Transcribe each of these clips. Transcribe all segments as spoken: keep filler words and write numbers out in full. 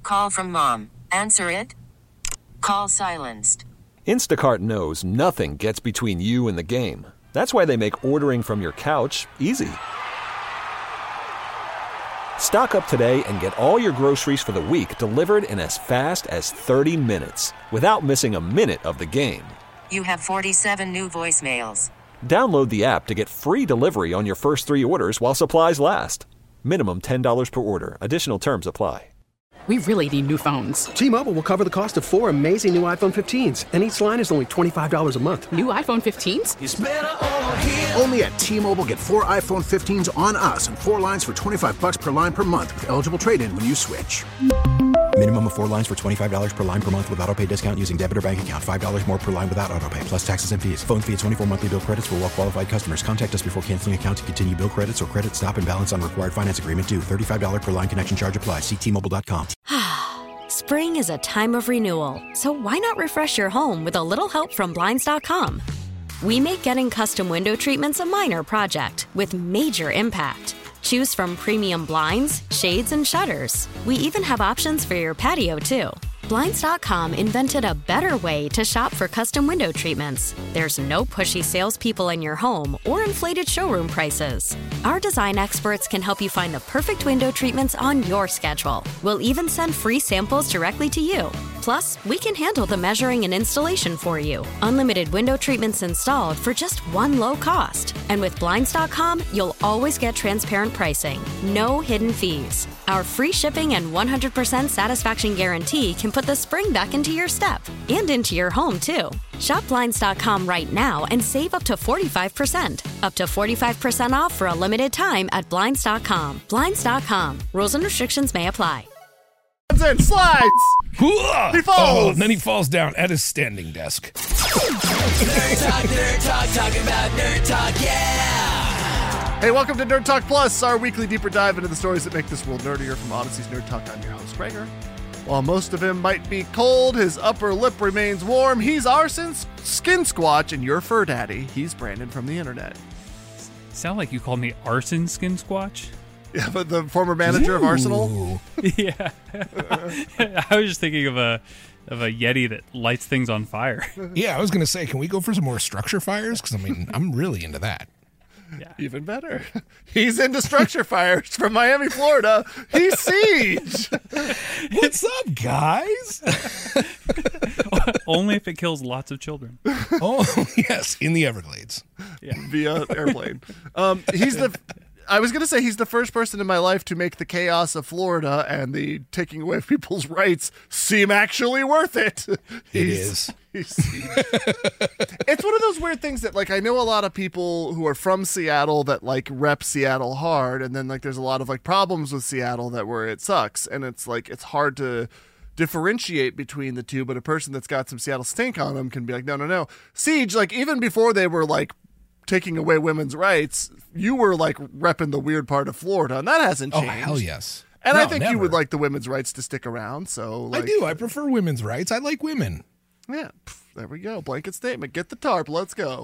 Call from mom. Answer it. Call silenced. Instacart knows nothing gets between you and the game. That's why they make ordering from your couch easy. Stock up today and get all your groceries for the week delivered in as fast as thirty minutes without missing a minute of the game. You have forty-seven new voicemails. Download the app to get free delivery on your first three orders while supplies last. Minimum ten dollars per order. Additional terms apply. We really need new phones. T-Mobile will cover the cost of four amazing new iPhone fifteens, and each line is only twenty-five dollars a month. New iPhone fifteens? It's better over here. Only at T-Mobile, get four iPhone fifteens on us and four lines for twenty-five bucks per line per month with eligible trade-in when you switch. Minimum of four lines for twenty-five dollars per line per month with autopay discount using debit or bank account. five dollars more per line without autopay, plus taxes and fees. Phone fee at twenty-four monthly bill credits for well-qualified customers. Contact us before canceling account to continue bill credits or credit stop and balance on required finance agreement due. thirty-five dollars per line connection charge applies. See T Mobile dot com. Spring is a time of renewal, so why not refresh your home with a little help from Blinds dot com? We make getting custom window treatments a minor project with major impact. Choose from premium blinds, shades, and shutters. We even have options for your patio, too. Blinds dot com invented a better way to shop for custom window treatments. There's no pushy salespeople in your home or inflated showroom prices. Our design experts can help you find the perfect window treatments on your schedule. We'll even send free samples directly to you. Plus, we can handle the measuring and installation for you. Unlimited window treatments installed for just one low cost. And with Blinds dot com, you'll always get transparent pricing. No hidden fees. Our free shipping and one hundred percent satisfaction guarantee can put the spring back into your step and into your home, too. Shop Blinds dot com right now and save up to forty-five percent. Up to forty-five percent off for a limited time at Blinds dot com. Blinds dot com. Rules and restrictions may apply. And slides. He falls. Oh, and then he falls down at his standing desk. Nerd Talk, Nerd Talk, talking about Nerd Talk, yeah! Hey, welcome to Nerd Talk Plus, our weekly deeper dive into the stories that make this world nerdier. From Odyssey's Nerd Talk, I'm your host, Gregor. While most of him might be cold, his upper lip remains warm. He's Arson's Skin Squatch, and your fur daddy. He's Brandon from the internet. Sound like you called me Arson Skin Squatch? Yeah, but the former manager Ooh. of Arsenal? Yeah. I was just thinking of a of a Yeti that lights things on fire. Yeah, I was going to say, can we go for some more structure fires? Because, I mean, I'm really into that. Yeah. Even better. He's into structure fires from Miami, Florida. He's Siege. What's up, guys? Only if it kills lots of children. Oh, yes, in the Everglades. Yeah. Via airplane. Um, he's the... I was going to say he's the first person in my life to make the chaos of Florida and the taking away of people's rights seem actually worth it. It he's, is. He's, it's one of those weird things that, like, I know a lot of people who are from Seattle that, like, rep Seattle hard, and then, like, there's a lot of, like, problems with Seattle that where it sucks, and it's, like, it's hard to differentiate between the two, but a person that's got some Seattle stink on them can be like, no, no, no. Siege, like, even before they were, like, taking away women's rights, you were like repping the weird part of Florida, and that hasn't changed. Oh, hell yes. And no, I think never. you would like the women's rights to stick around. So like, I do. I prefer women's rights. I like women. Yeah, there we go. Blanket statement. Get the tarp. Let's go.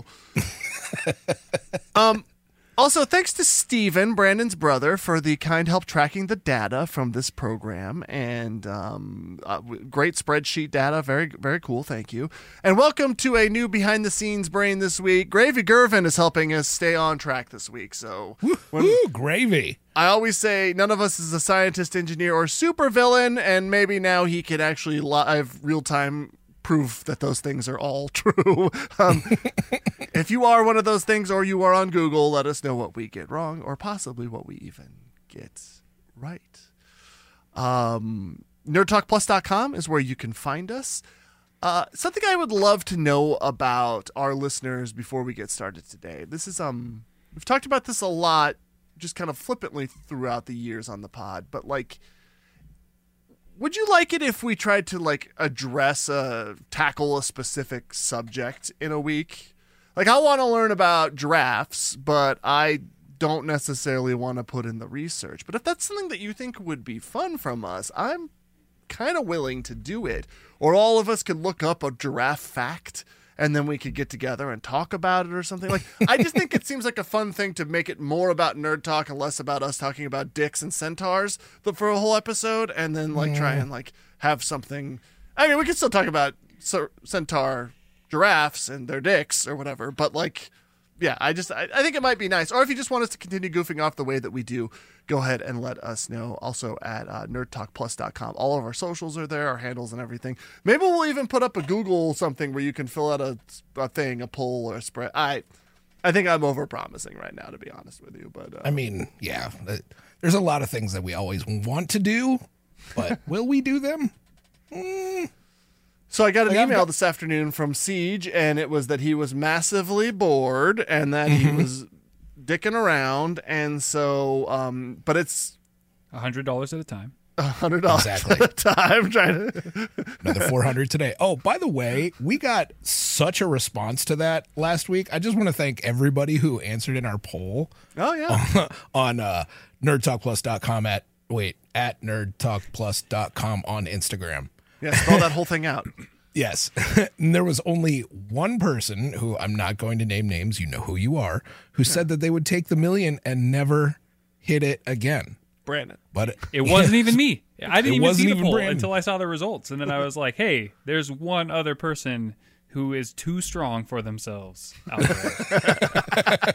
um. Also, thanks to Steven, Brandon's brother, for the kind help tracking the data from this program. And um, uh, great spreadsheet data. Very, very cool. Thank you. And welcome to a new behind-the-scenes brain this week. Gravy Gervin is helping us stay on track this week. So, when, Ooh, Gravy. I always say none of us is a scientist, engineer, or supervillain, and maybe now he could actually live real-time proof that those things are all true. Um, if you are one of those things or you are on Google, let us know what we get wrong or possibly what we even get right. Um, nerd talk plus dot com is where you can find us. Uh, something I would love to know about our listeners before we get started today. This is, um, we've talked about this a lot, just kind of flippantly throughout the years on the pod, but like, would you like it if we tried to like address a tackle a specific subject in a week? Like, I want to learn about giraffes, but I don't necessarily want to put in the research. But if that's something that you think would be fun from us, I'm kind of willing to do it. Or all of us could look up a giraffe fact and then we could get together and talk about it or something. Like, I just think it seems like a fun thing to make it more about nerd talk and less about us talking about dicks and centaurs for a whole episode, and then like try and like have something. I mean, we could still talk about centaur giraffes and their dicks or whatever, but like, yeah, I just I, I think it might be nice. Or if you just want us to continue goofing off the way that we do, go ahead and let us know. Also at uh, nerd talk plus dot com. All of our socials are there, our handles and everything. Maybe we'll even put up a Google something where you can fill out a, a thing, a poll or a spread. I I think I'm over promising right now, to be honest with you. But uh, I mean, yeah, there's a lot of things that we always want to do, but will we do them? Mm. So I got an like email got- this afternoon from Siege, and it was that he was massively bored and that Mm-hmm. he was dicking around, and so, um, but it's A hundred dollars at a time. a hundred dollars Exactly. at a time. Trying to Another four hundred today. Oh, by the way, we got such a response to that last week. I just want to thank everybody who answered in our poll oh yeah, on uh, nerd talk plus dot com at wait at nerd talk plus dot com on Instagram. yeah, spell that whole thing out. Yes. And there was only one person who I'm not going to name names, you know who you are, who said that they would take the million and never hit it again. Brandon. But It wasn't even me. I didn't It even wasn't see the even poll Brandon. until I saw the results, and then I was like, "Hey, there's one other person who is too strong for themselves out there."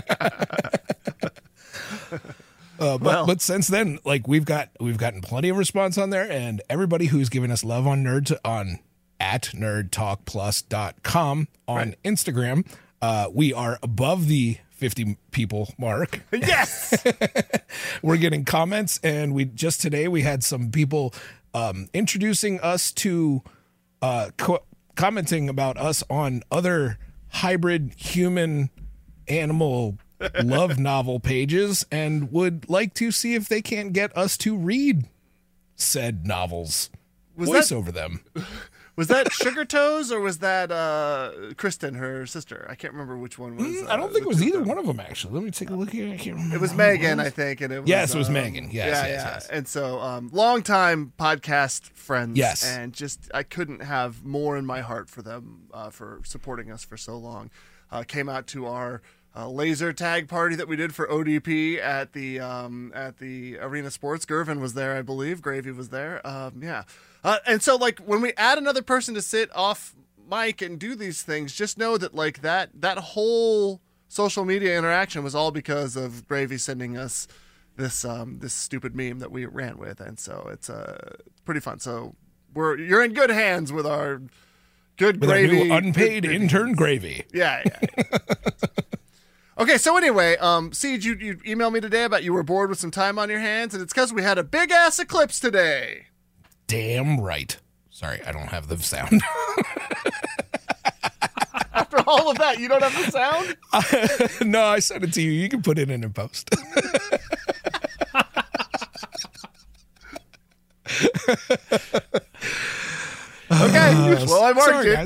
Uh, but Well. but since then, like we've got we've gotten plenty of response on there, and everybody who's given us love on nerd on at nerd talk plus dot com on Right. Instagram, uh, we are above the fifty people mark. Yes. We're getting comments, and we just today we had some people um, introducing us to uh, co- commenting about us on other hybrid human animal love novel pages, and would like to see if they can't get us to read said novels, Was voice that- over them. Was that Sugar Toes or was that uh, Kristen, her sister? I can't remember which one was. Mm, I don't uh, think it was the- either one of them, actually. Let me take a look here. I can't remember. It was who Megan, was. I think, and it was. Yes, it was um, Megan. Yes, yeah, yes, yeah. yes. And so, um, longtime podcast friends. Yes. And just, I couldn't have more in my heart for them uh, for supporting us for so long. Uh, came out to our uh, laser tag party that we did for O D P at the um, at the Arena Sports. Gervin was there, I believe. Gravy was there. Um, yeah. Uh, and so, like, when we add another person to sit off mic and do these things, just know that, like, that that whole social media interaction was all because of Gravy sending us this um, this stupid meme that we ran with, and so it's uh, pretty fun. So we're you're in good hands with our good With Gravy, our new unpaid good- intern Gravy. Yeah, yeah. yeah. Okay, so anyway, um, Siege, you, you emailed me today about you were bored with some time on your hands, and it's because we had a big ass eclipse today. Damn right. Sorry, I don't have the sound. After all of that, you don't have the sound? No, I sent it to you. You can put it in in post. Okay, well, I marked Sorry,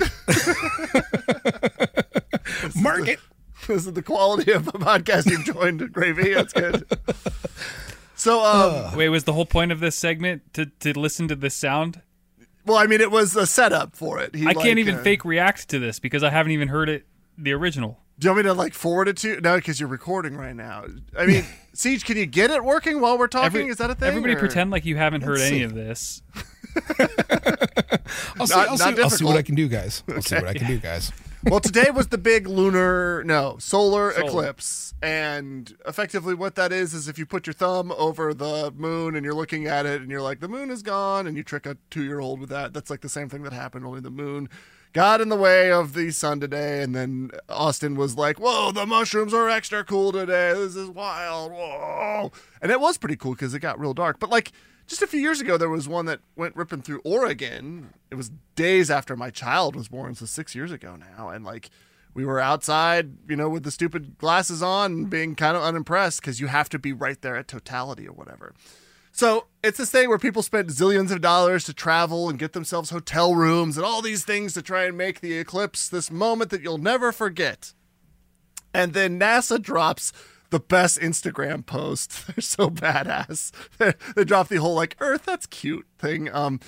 it. Mark it. This is the quality of a podcast you've joined, Gravy. That's good. So, um, Wait, was the whole point of this segment to, to listen to this sound? well, I mean, it was a setup for it. He, I like, can't even uh, fake react to this because I haven't even heard it, the original. Do you want me to like forward it to you? No, because you're recording right now. I mean, Siege, can you get it working while we're talking? Every- Is that a thing? Everybody or- pretend like you haven't heard Let's any see. of this. I'll see, Not- I'll, not see, I'll see difficult. what I can do, guys. I'll see what I can do, guys. Well, today was the big lunar, no, solar, Solar. eclipse. And effectively what that is, is if you put your thumb over the moon and you're looking at it and you're like, the moon is gone, and you trick a two-year-old with that. That's like the same thing that happened, only the moon got in the way of the sun today. And then Austin was like, whoa, the mushrooms are extra cool today. This is wild. Whoa. And it was pretty cool because it got real dark. But like, just a few years ago, there was one that went ripping through Oregon. It was days after my child was born, so six years ago now. And like, we were outside, you know, with the stupid glasses on and being kind of unimpressed because you have to be right there at totality or whatever. So it's this thing where people spend zillions of dollars to travel and get themselves hotel rooms and all these things to try and make the eclipse this moment that you'll never forget. And then NASA drops the best Instagram post. They're so badass. They, they drop the whole like Earth, that's cute thing. Um,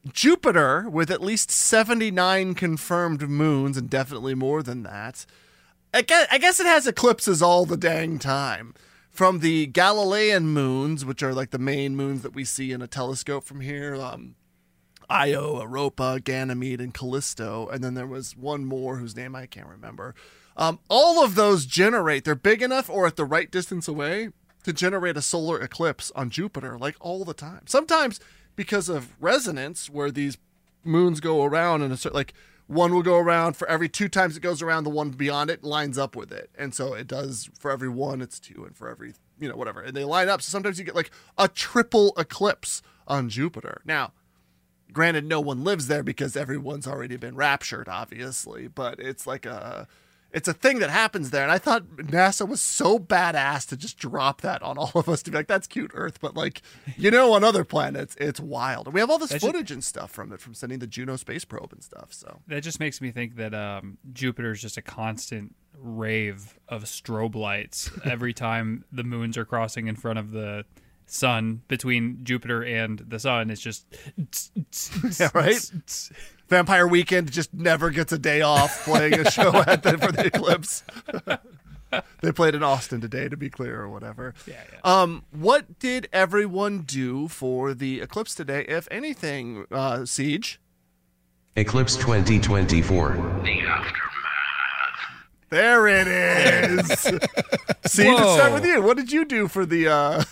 Jupiter, with at least seventy-nine confirmed moons, and definitely more than that, I guess, I guess it has eclipses all the dang time. From the Galilean moons, which are like the main moons that we see in a telescope from here, um, Io, Europa, Ganymede, and Callisto, and then there was one more whose name I can't remember. Um, all of those generate, they're big enough or at the right distance away to generate a solar eclipse on Jupiter, like all the time. Sometimes because of resonance, where these moons go around and a certain, like one will go around for every two times it goes around, the one beyond it lines up with it. And so it does for every one, it's two, and for every, you know, whatever. And they line up. So sometimes you get like a triple eclipse on Jupiter. Now, granted, no one lives there because everyone's already been raptured, obviously, but it's like a, it's a thing that happens there. And I thought NASA was so badass to just drop that on all of us to be like, that's cute, Earth. But like, you know, on other planets, it's wild. And we have all this That footage just- and stuff from it, from sending the Juno space probe and stuff. So That just makes me think that um, Jupiter is just a constant rave of strobe lights every time the moons are crossing in front of the sun. Between Jupiter and the sun, it's just yeah, right. Vampire Weekend just never gets a day off playing a show at the, for the eclipse. They played in Austin today, to be clear, or whatever. Yeah, yeah. Um, what did everyone do for the eclipse today, if anything, uh, Siege? Eclipse twenty twenty-four. The aftermath. There it is. Siege, let's start with you. What did you do for the... Uh,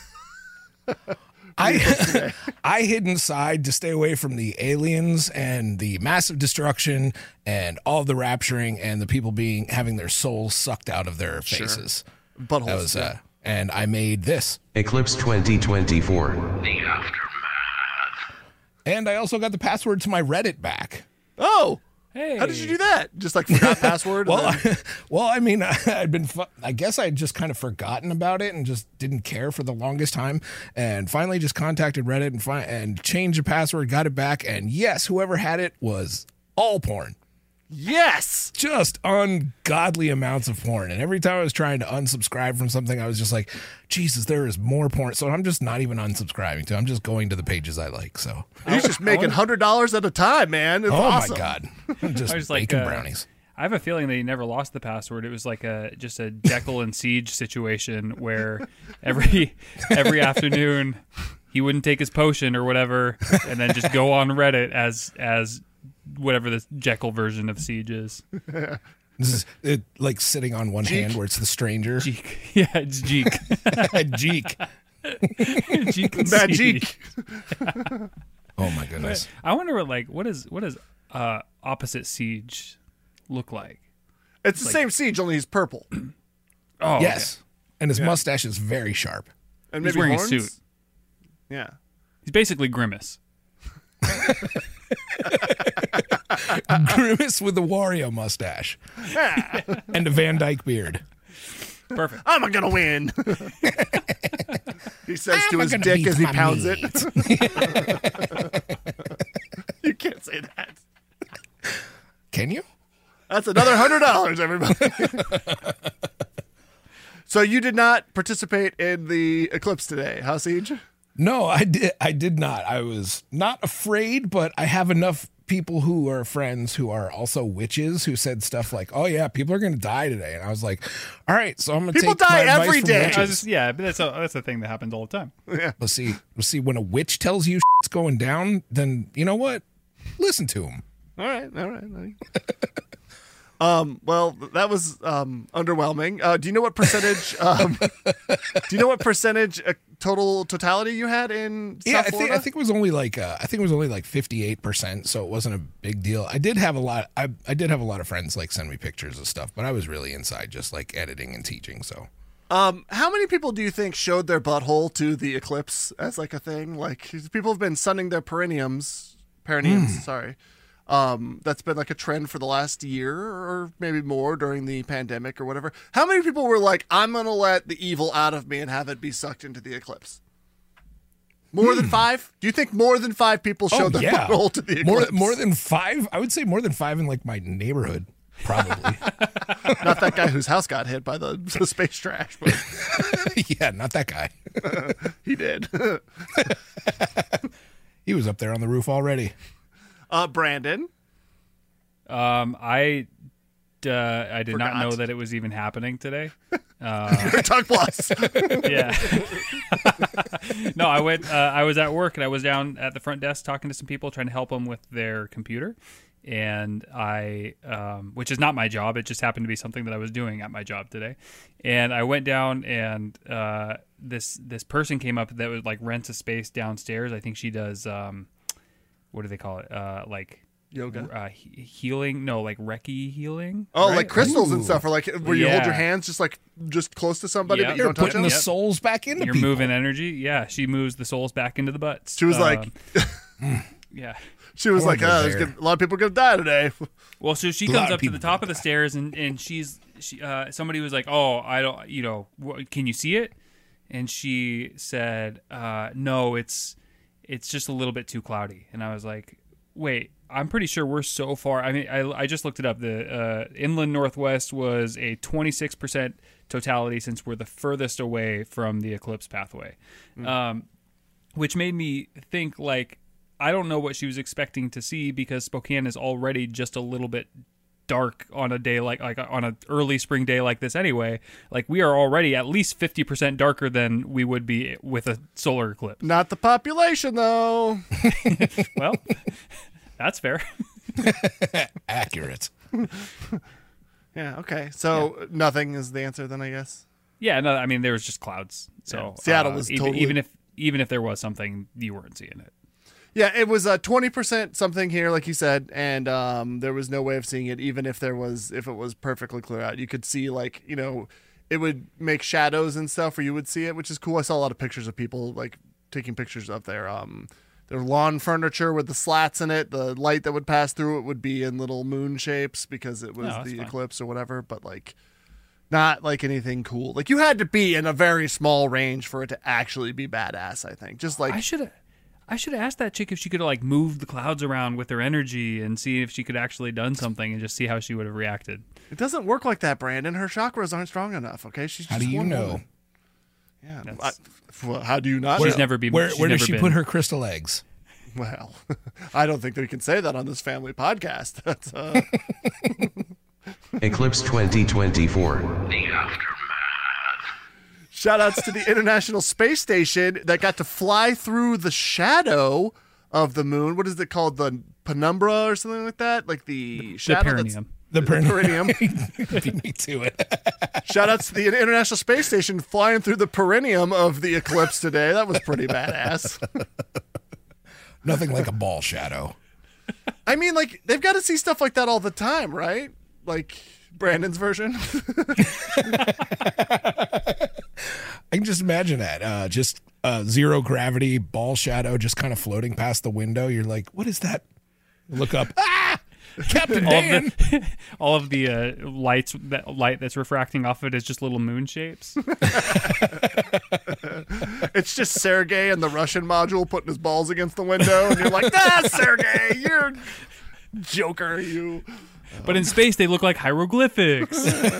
I I hid inside to stay away from the aliens and the massive destruction and all the rapturing and the people being having their souls sucked out of their faces. Sure. Buttholes. That was, yeah. uh, and I made this. Eclipse twenty twenty-four. The aftermath. And I also got the password to my Reddit back. Oh, hey, how did you do that? Just like forgot password? Well, and then... I, well, I mean, I'd been, fu- I guess I'd just kind of forgotten about it and just didn't care for the longest time. And finally just contacted Reddit and fi- and changed the password, got it back. And yes, whoever had it was all porn. Yes. Just ungodly amounts of porn. And every time I was trying to unsubscribe from something, I was just like, Jesus, there is more porn. So I'm just not even unsubscribing to. I'm just going to the pages I like. So He's just making one hundred dollars at a time, man. It's oh awesome. my God. I'm just I was baking like, uh, brownies. I have a feeling that he never lost the password. It was like a just a Jekyll and Siege situation where every every afternoon he wouldn't take his potion or whatever, and then just go on Reddit as as whatever the Jekyll version of Siege is. This is it, like sitting on one Jeek. hand where it's the stranger. Jeek. Yeah, it's Jeek. Jeek. Jeek and Magic. Siege. Oh my goodness. I wonder what like what is what does uh, opposite Siege look like? It's the Like- same Siege, only he's purple. Oh Yes. And his Yeah. mustache is very sharp. And He's maybe wearing a horns? suit. Yeah. He's basically Grimace. Grimace with the Wario mustache and a Van Dyke beard. Perfect. I'm gonna win. He says to I'm his gonna dick beat as he my pounds meat. it. You can't say that. Can you? That's another hundred dollars, everybody. So you did not participate in the eclipse today, huh, Siege? No, I did. I did not. I was not afraid, but I have enough people who are friends who are also witches who said stuff like, "Oh yeah, people are going to die today," and I was like, "All right, so I'm going to People take die my advice every from day. witches." I was just, yeah, but that's a that's a thing that happens all the time. Yeah. Let's see. Let's see. When a witch tells you shit's going down, then you know what? Listen to him. All right, all right. all right. Um, well, that was um, underwhelming. Uh, do you know what percentage? Um, do you know what percentage uh, total totality you had in South Yeah, I think Florida? I think it was only like uh, I think it was only like fifty-eight percent, so it wasn't a big deal. I did have a lot. I I did have a lot of friends like send me pictures of stuff, but I was really inside just like editing and teaching. So Um, how many people do you think showed their butthole to the eclipse as like a thing? Like people have been sunning their perineums, perineums. Mm. Sorry. Um, that's been like a trend for the last year or maybe more during the pandemic or whatever. How many people were like, I'm going to let the evil out of me and have it be sucked into the eclipse? More than five? Do you think more than five people showed oh, their yeah. butthole to the more eclipse? more than five. I would say more than five in like my neighborhood, probably. Not that guy whose house got hit by the, the space trash, but Yeah, not that guy. he did. He was up there on the roof already. Uh, Brandon. Um, I uh, I did Forgot. not know that it was even happening today. Uh, Nerd Talk Plus. yeah. No, I went. Uh, I was at work and I was down at the front desk talking to some people, trying to help them with their computer. And I, um, which is not my job, it just happened to be something that I was doing at my job today. And I went down, and uh, this this person came up that was like rents a space downstairs. I think she does. Um, what do they call it? Uh, like yoga, uh, he- healing? No, like Reiki healing. Oh, right? like crystals Ooh. and stuff, or like where you hold your Yeah. hands just like just close to somebody, Yep. but you You're don't touch putting them. the souls back into You're people. moving energy. Yeah, she moves the souls back into the butts. She was Um, like, yeah. She was I like, wanna oh, go there's there. gonna, a lot of people are gonna die today. Well, so she A lot comes of up to the people top of the stairs, and and she's she uh, somebody was like, "Oh, I don't, you know, wh- can you see it?" And she said, uh, "No, it's it's just a little bit too cloudy." And I was like, "Wait, I'm pretty sure we're so far. I mean, I I just looked it up. The uh, inland northwest was a twenty-six percent totality, since we're the furthest away from the eclipse pathway." Mm. Um, which made me think, like, I don't know what she was expecting to see, because Spokane is already just a little bit dark on a day like like on an early spring day like this anyway. Like, we are already at least fifty percent darker than we would be with a solar eclipse. Not the population, though. Well, that's fair. Accurate. Yeah, okay. So yeah. Nothing is the answer then, I guess. Yeah, no, I mean, there was just clouds. So yeah. Seattle uh, was even, totally... even if even if there was something, you weren't seeing it. Yeah, it was a uh, twenty percent something here, like you said, and um, there was no way of seeing it, even if there was, if it was perfectly clear out. You could see, like, you know, it would make shadows and stuff where you would see it, which is cool. I saw a lot of pictures of people, like, taking pictures of their, um, their lawn furniture with the slats in it. The light that would pass through it would be in little moon shapes because it was Oh, that's the fine. eclipse or whatever, but, like, not, like, anything cool. Like, you had to be in a very small range for it to actually be badass, I think. Just, like... I should have... I should have asked that chick if she could have, like, moved the clouds around with her energy and see if she could actually done something and just see how she would have reacted. It doesn't work like that, Brandon. Her chakras aren't strong enough, okay? She's How just do you one know? woman. Yeah. I, well, how do you not She's know? never been. Where, she's where does never she been. put her crystal eggs? Well, I don't think that we can say that on this family podcast. That's, uh... Eclipse twenty twenty-four. Shout outs to the International Space Station that got to fly through the shadow of the moon. What is it called? The penumbra or something like that? Like the, The shadow? perineum. The, The perineum. perineum. Beat me to it. Shout outs to the International Space Station flying through the perineum of the eclipse today. That was pretty badass. Nothing like a ball shadow. I mean, like, they've got to see stuff like that all the time, right? Like Brandon's version. I can just imagine that. Uh, just uh, zero gravity ball shadow just kind of floating past the window. You're like, what is that? Look up. Ah! Captain all Dan. Of the, all of the uh, lights, that light that's refracting off of it is just little moon shapes. It's just Sergey and the Russian module putting his balls against the window, and you're like, ah, Sergey, you're joker, you. But in space, they look like hieroglyphics.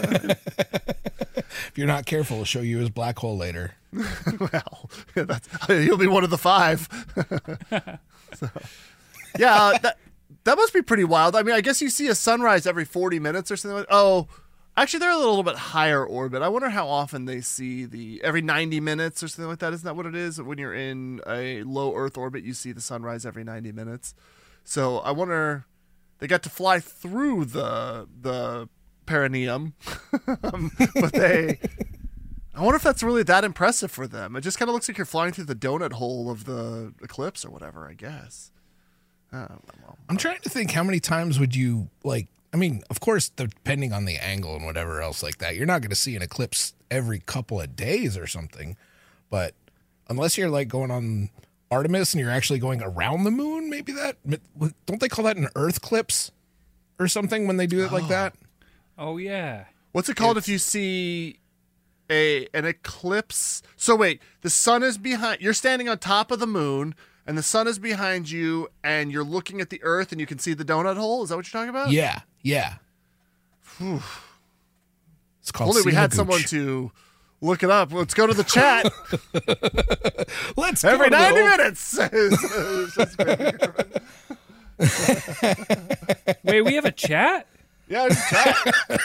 If you're not careful, it'll show you his black hole later. Well, that's, he'll be one of the five. So, yeah, uh, that that must be pretty wild. I mean, I guess you see a sunrise every forty minutes or something like. Oh, actually, they're a little bit higher orbit. I wonder how often they see the every ninety minutes or something like that. Isn't that what it is? When you're in a low Earth orbit, you see the sunrise every ninety minutes. So I wonder. They got to fly through the the perineum, um, but they. I wonder if that's really that impressive for them. It just kind of looks like you're flying through the donut hole of the eclipse or whatever, I guess. I don't know. I'm trying to think how many times would you, like, I mean, of course, depending on the angle and whatever else like that, you're not going to see an eclipse every couple of days or something. But unless you're, like, going on Artemis and you're actually going around the moon, maybe that, don't they call that an Earthclipse or something when they do it like that? Oh, yeah. What's it called it's... if you see a an eclipse? So wait, the sun is behind, you're standing on top of the moon and the sun is behind you and you're looking at the Earth and you can see the donut hole. Is that what you're talking about? Yeah, yeah. Whew. It's called Only we had Gooch. someone to look it up. Let's go to the chat. Let's every go ninety to minutes. Wait, we have a chat? Yeah, there's a chat.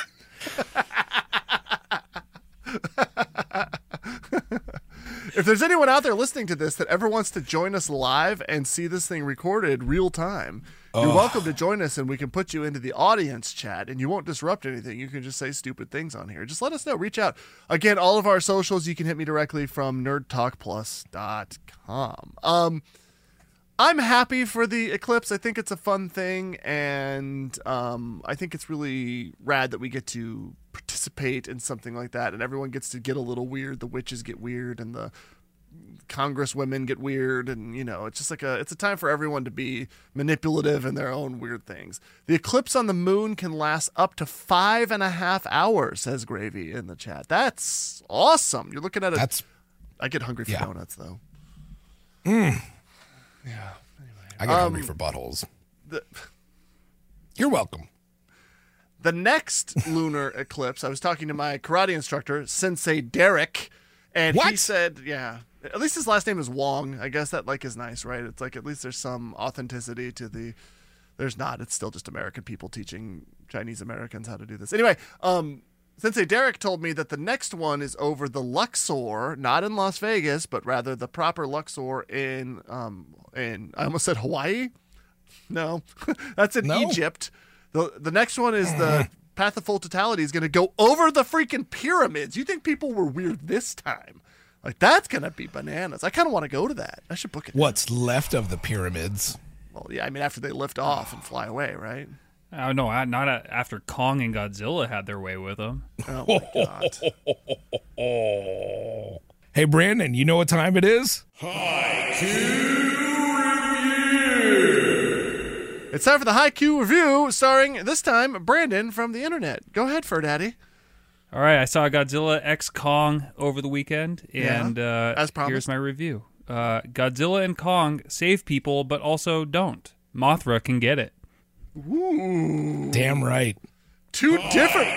If there's anyone out there listening to this that ever wants to join us live and see this thing recorded real time, you're Oh. welcome to join us, and we can put you into the audience chat, and you won't disrupt anything. You can just say stupid things on here. Just let us know. Reach out. Again, all of our socials, you can hit me directly from nerd talk plus dot com. Um, I'm happy for the eclipse. I think it's a fun thing, and um, I think it's really rad that we get to participate in something like that, and everyone gets to get a little weird. The witches get weird, and the Congress women get weird, and you know, it's just like a it's a time for everyone to be manipulative in their own weird things. The eclipse on the moon can last up to five and a half hours, says Gravy in the chat. That's awesome. You're looking at it. That's. I get hungry for Yeah. donuts though. Mm. Yeah. I get Um, hungry for buttholes. The, You're welcome. The next lunar eclipse, I was talking to my karate instructor, Sensei Derek, and he What? said, yeah, at least his last name is Wong. I guess that like is nice, right? It's like at least there's some authenticity to the. There's not. It's still just American people teaching Chinese Americans how to do this. Anyway, um, Sensei Derek told me that the next one is over the Luxor, not in Las Vegas, but rather the proper Luxor in um in I almost said Hawaii. No, that's in No. Egypt. The the next one is the Path of Full Totality is going to go over the freaking pyramids. You think people were weird this time? Like that's going to be bananas. I kind of want to go to that. I should book it. What's left of the pyramids? Well, yeah, I mean after they lift off and fly away, right? Oh no, I- not a, after Kong and Godzilla had their way with them. Oh my god. Hey, Brandon, you know what time it is? It's time for the Haiku Review, starring this time Brandon from the internet. Go ahead, Fur Daddy. All right, I saw Godzilla X Kong over the weekend, Yeah, and uh, as promised. here's my review. Uh, Godzilla and Kong save people, but also don't. Mothra can get it. Ooh. Damn right. Two different.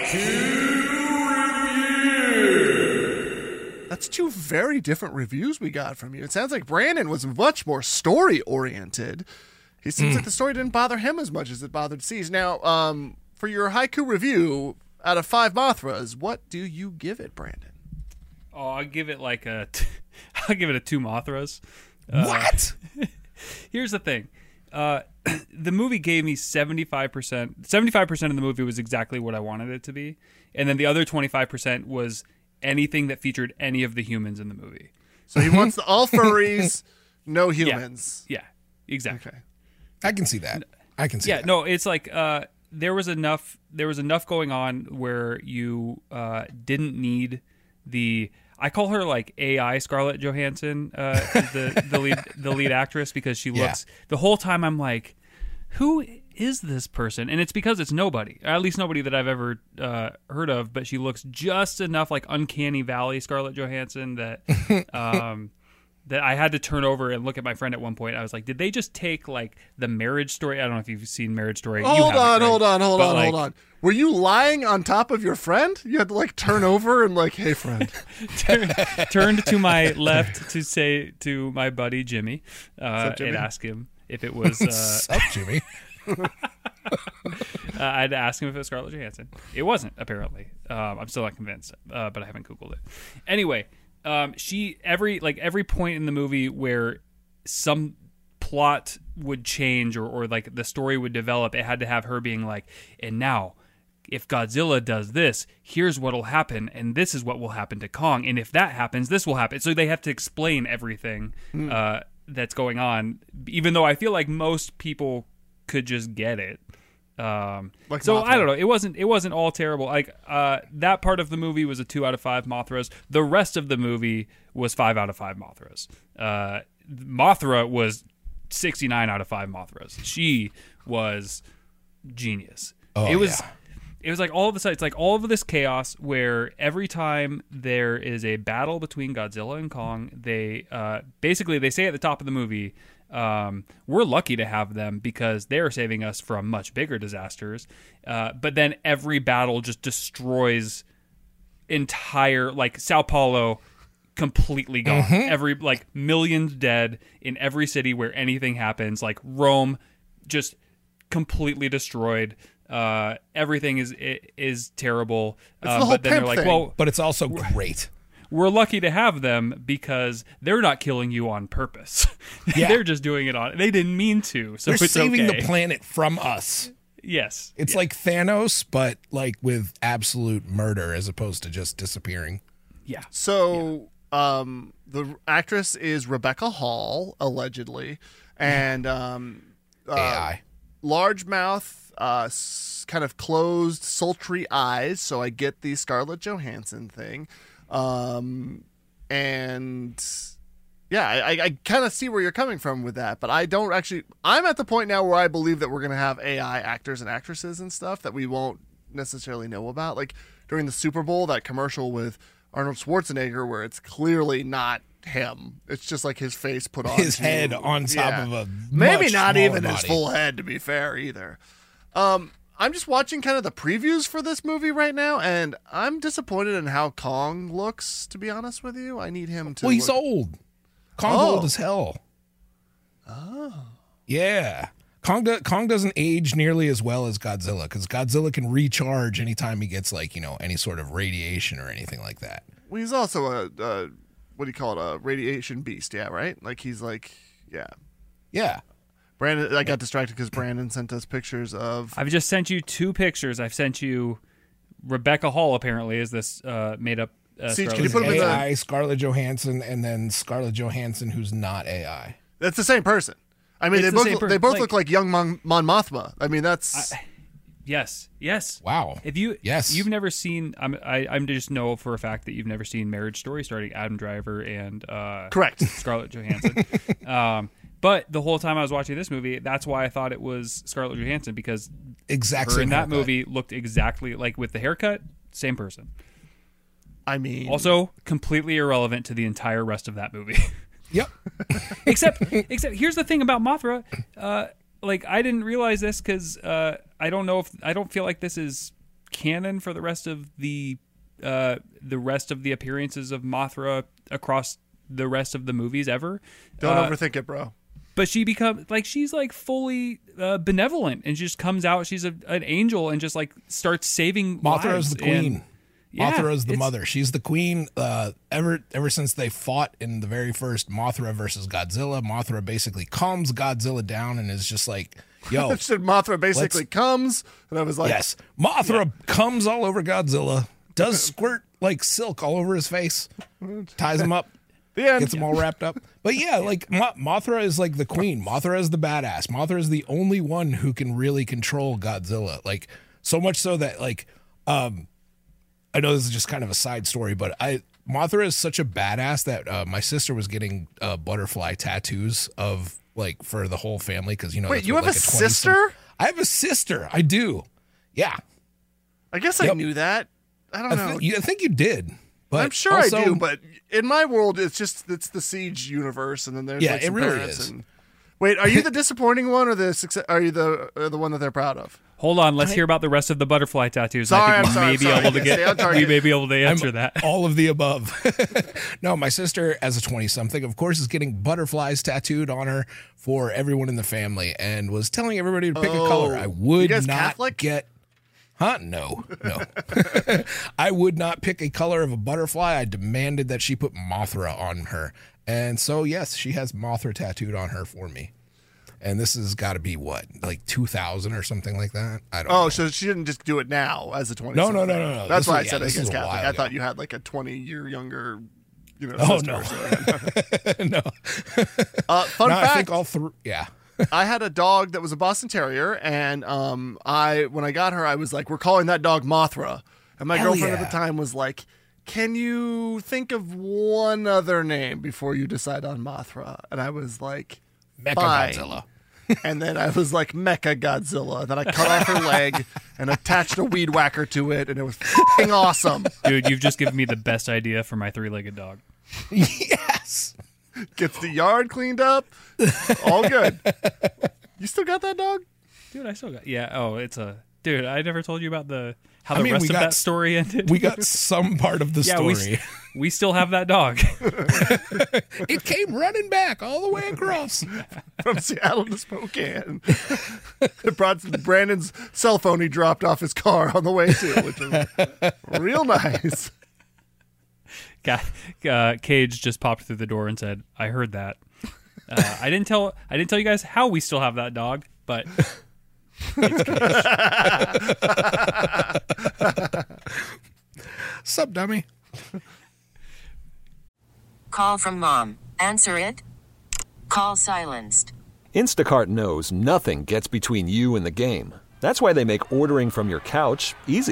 That's two very different reviews we got from you. It sounds like Brandon was much more story oriented. He seems Mm. like the story didn't bother him as much as it bothered C's. Now, um, for your haiku review, out of five Mothras, what do you give it, Brandon? Oh, I'll give it like a, t- I'll give it a two Mothras. Uh, What? Here's the thing. Uh, the movie gave me seventy-five percent. seventy-five percent of the movie was exactly what I wanted it to be. And then the other twenty-five percent was anything that featured any of the humans in the movie. So he wants the all furries, no humans. Yeah, exactly. Okay. I can see that. I can see Yeah, that. no, it's like uh, there was enough. There was enough going on where you uh, didn't need the. I call her like A I Scarlett Johansson, uh, the the lead the lead actress, because she Yeah. looks the whole time. I'm like, who is this person? And it's because it's nobody, or at least nobody that I've ever uh, heard of. But she looks just enough like Uncanny Valley Scarlett Johansson that. Um, That I had to turn over and look at my friend at one point. I was like, did they just take like the Marriage Story? I don't know if you've seen Marriage Story. You Hold haven't, on, right? hold on, hold But, on, like, hold on. Were you lying on top of your friend? You had to like turn over and like, hey, friend. turn, turned to my left to say to my buddy Jimmy, uh, Sup, Jimmy? and ask him if it was. Uh, Sup, Jimmy? uh, I'd ask him if it was Scarlett Johansson. It wasn't, apparently. Um, I'm still not convinced, uh, but I haven't Googled it. Anyway, um, she every like every point in the movie where some plot would change or, or like the story would develop, it had to have her being like, and now if Godzilla does this, here's what'll happen, and this is what will happen to Kong, and if that happens, this will happen. So they have to explain everything Mm. uh, that's going on, even though I feel like most people could just get it. Um, Like so Mothra. I don't know. It wasn't. It wasn't all terrible. Like uh, that part of the movie was a two out of five Mothras. The rest of the movie was five out of five Mothras. Uh, Mothra was sixty-nine out of five Mothras. She was genius. Oh, it was. yeah. It was like all of a sudden, it's like all of this chaos where every time there is a battle between Godzilla and Kong, they uh, basically they say at the top of the movie, um, we're lucky to have them because they're saving us from much bigger disasters. Uh, but then every battle just destroys entire, like Sao Paulo, completely gone. Mhm. Every like millions dead in every city where anything happens. Like Rome, just completely destroyed. Uh, everything is is terrible. It's uh, the whole but then they're pimp like, thing. well, But it's also great. we're lucky to have them because they're not killing you on purpose. Yeah. They're just doing it on. They didn't mean to. So They're it's saving okay. the planet from us. Yes. It's Yeah. like Thanos, but like with absolute murder as opposed to just disappearing. Yeah. So, um, the actress is Rebecca Hall, allegedly, and um, uh, A I. large mouth, uh, s- kind of closed, sultry eyes. So I get the Scarlett Johansson thing, um, and yeah, I, I, I kind of see where you're coming from with that. But I don't actually. I'm at the point now where I believe that we're going to have A I actors and actresses and stuff that we won't necessarily know about. Like during the Super Bowl, that commercial with Arnold Schwarzenegger, where it's clearly not him. It's just like his face put on His head on top of a maybe much not smaller even his body. full head, to be fair, either. Um, I'm just watching kind of the previews for this movie right now, and I'm disappointed in how Kong looks. To be honest with you, I need him to. Well, he's look- old. Kong's Oh. old as hell. Oh, Yeah. Kong, do, Kong doesn't age nearly as well as Godzilla because Godzilla can recharge anytime he gets like, you know, any sort of radiation or anything like that. well, he's also a, a what do you call it? A radiation beast, yeah, right? Like he's like, yeah. Yeah. Brandon, I got distracted because Brandon sent us pictures of. I've just sent you two pictures. I've sent you Rebecca Hall, apparently, is this uh, made up. Uh, See, can Scarlett you put him in A the- I, Scarlett Johansson, and then Scarlett Johansson, who's not A I. That's the same person. I mean, It's they the both same look, per- they both like- look like young Mon, Mon Mothma. I mean, that's Yes, yes. Wow. If you Yes. you've never seen, I'm, I I'm just know for a fact that you've never seen Marriage Story, starting Adam Driver and uh, correct. Scarlett Johansson. um, but the whole time I was watching this movie, that's why I thought it was Scarlett Johansson because Exact her same in that haircut. movie looked exactly like with the haircut, same person. I mean, Also, completely irrelevant to the entire rest of that movie. Yep. except, except here's the thing about Mothra. Uh, like I didn't realize this because uh, I don't know if I don't feel like this is canon for the rest of the uh, the rest of the appearances of Mothra across the rest of the movies ever. don't Uh, overthink it, bro. But she becomes like she's like fully uh, benevolent and she just comes out. She's a, an angel and just like starts saving Mothra lives. is the queen. And, yeah, Mothra is the it's- mother. She's the queen. Uh, ever ever since they fought in the very first Mothra versus Godzilla, Mothra basically calms Godzilla down and is just like, "Yo, I said Mothra basically let's- comes, and I was like, yes, Mothra comes all over Godzilla, does squirt like silk all over his face, ties him up, the end. gets him all wrapped up." But yeah, like Mo- Mothra is like the queen. Mothra is the badass. Mothra is the only one who can really control Godzilla. Like so much so that like, um, I know this is just kind of a side story, but I Mothra is such a badass that uh, my sister was getting uh, butterfly tattoos of like for the whole family because you know. Wait, that's you what, have like, a twenty sister? I have a sister. I do. Yeah, I guess I Yep. knew that. I don't I, know. thi- you- I think you did. But I'm sure also- I do, but in my world, it's just it's the Siege universe, and then there's Yeah, like it some really parents is. And, wait, are you the disappointing one, or the success? Are you the uh, the one that they're proud of? Hold on, let's hear about the rest of the butterfly tattoos. and Sorry, I think I'm we sorry, may I'm be sorry. able to Stay on get. target. We may be able to answer I'm that. all of the above. No, my sister, as a twenty-something, of course, is getting butterflies tattooed on her for everyone in the family, and was telling everybody to pick Oh. a color. I You would guys not Catholic? get. Huh? No, no. I would not pick a color of a butterfly. I demanded that she put Mothra on her, and so yes, she has Mothra tattooed on her for me. And this has got to be what, like two thousand or something like that. I don't. Oh, know. so she didn't just do it now as a twenty. No, no, no, no, no. That's This why was- I said yeah, I this guess was a Catholic. while I ago. thought you had like a twenty year younger, you know. Oh, sister no. or something. no. uh, fun No, fact. I think all three. Yeah. I had a dog that was a Boston Terrier, and um, I when I got her, I was like, "We're calling that dog Mothra," and my Hell girlfriend at yeah. the time was like, "Can you think of one other name before you decide on Mothra?" And I was like, Mecha "Fine." Godzilla. And then I was like, Mecha Godzilla. Then I cut off her leg and attached a weed whacker to it, and it was f***ing awesome. Dude, you've just given me the best idea for my three-legged dog. Yes. Gets the yard cleaned up. All good. You still got that dog? Dude, I still got. Yeah. Oh, it's a. Dude, I never told you about the how the I mean, rest we of got, that story ended. We got some part of the yeah, story. We, we still have that dog. It came running back all the way across from Seattle to Spokane. It brought Brandon's cell phone he dropped off his car on the way to, which was real nice. Uh, Cage just popped through the door and said, "I heard that. Uh, I didn't tell. I didn't tell you guys how we still have that dog, but it's Cage." Sup, dummy? Call from mom. Answer it. Call silenced. Instacart knows nothing gets between you and the game. That's why they make ordering from your couch easy.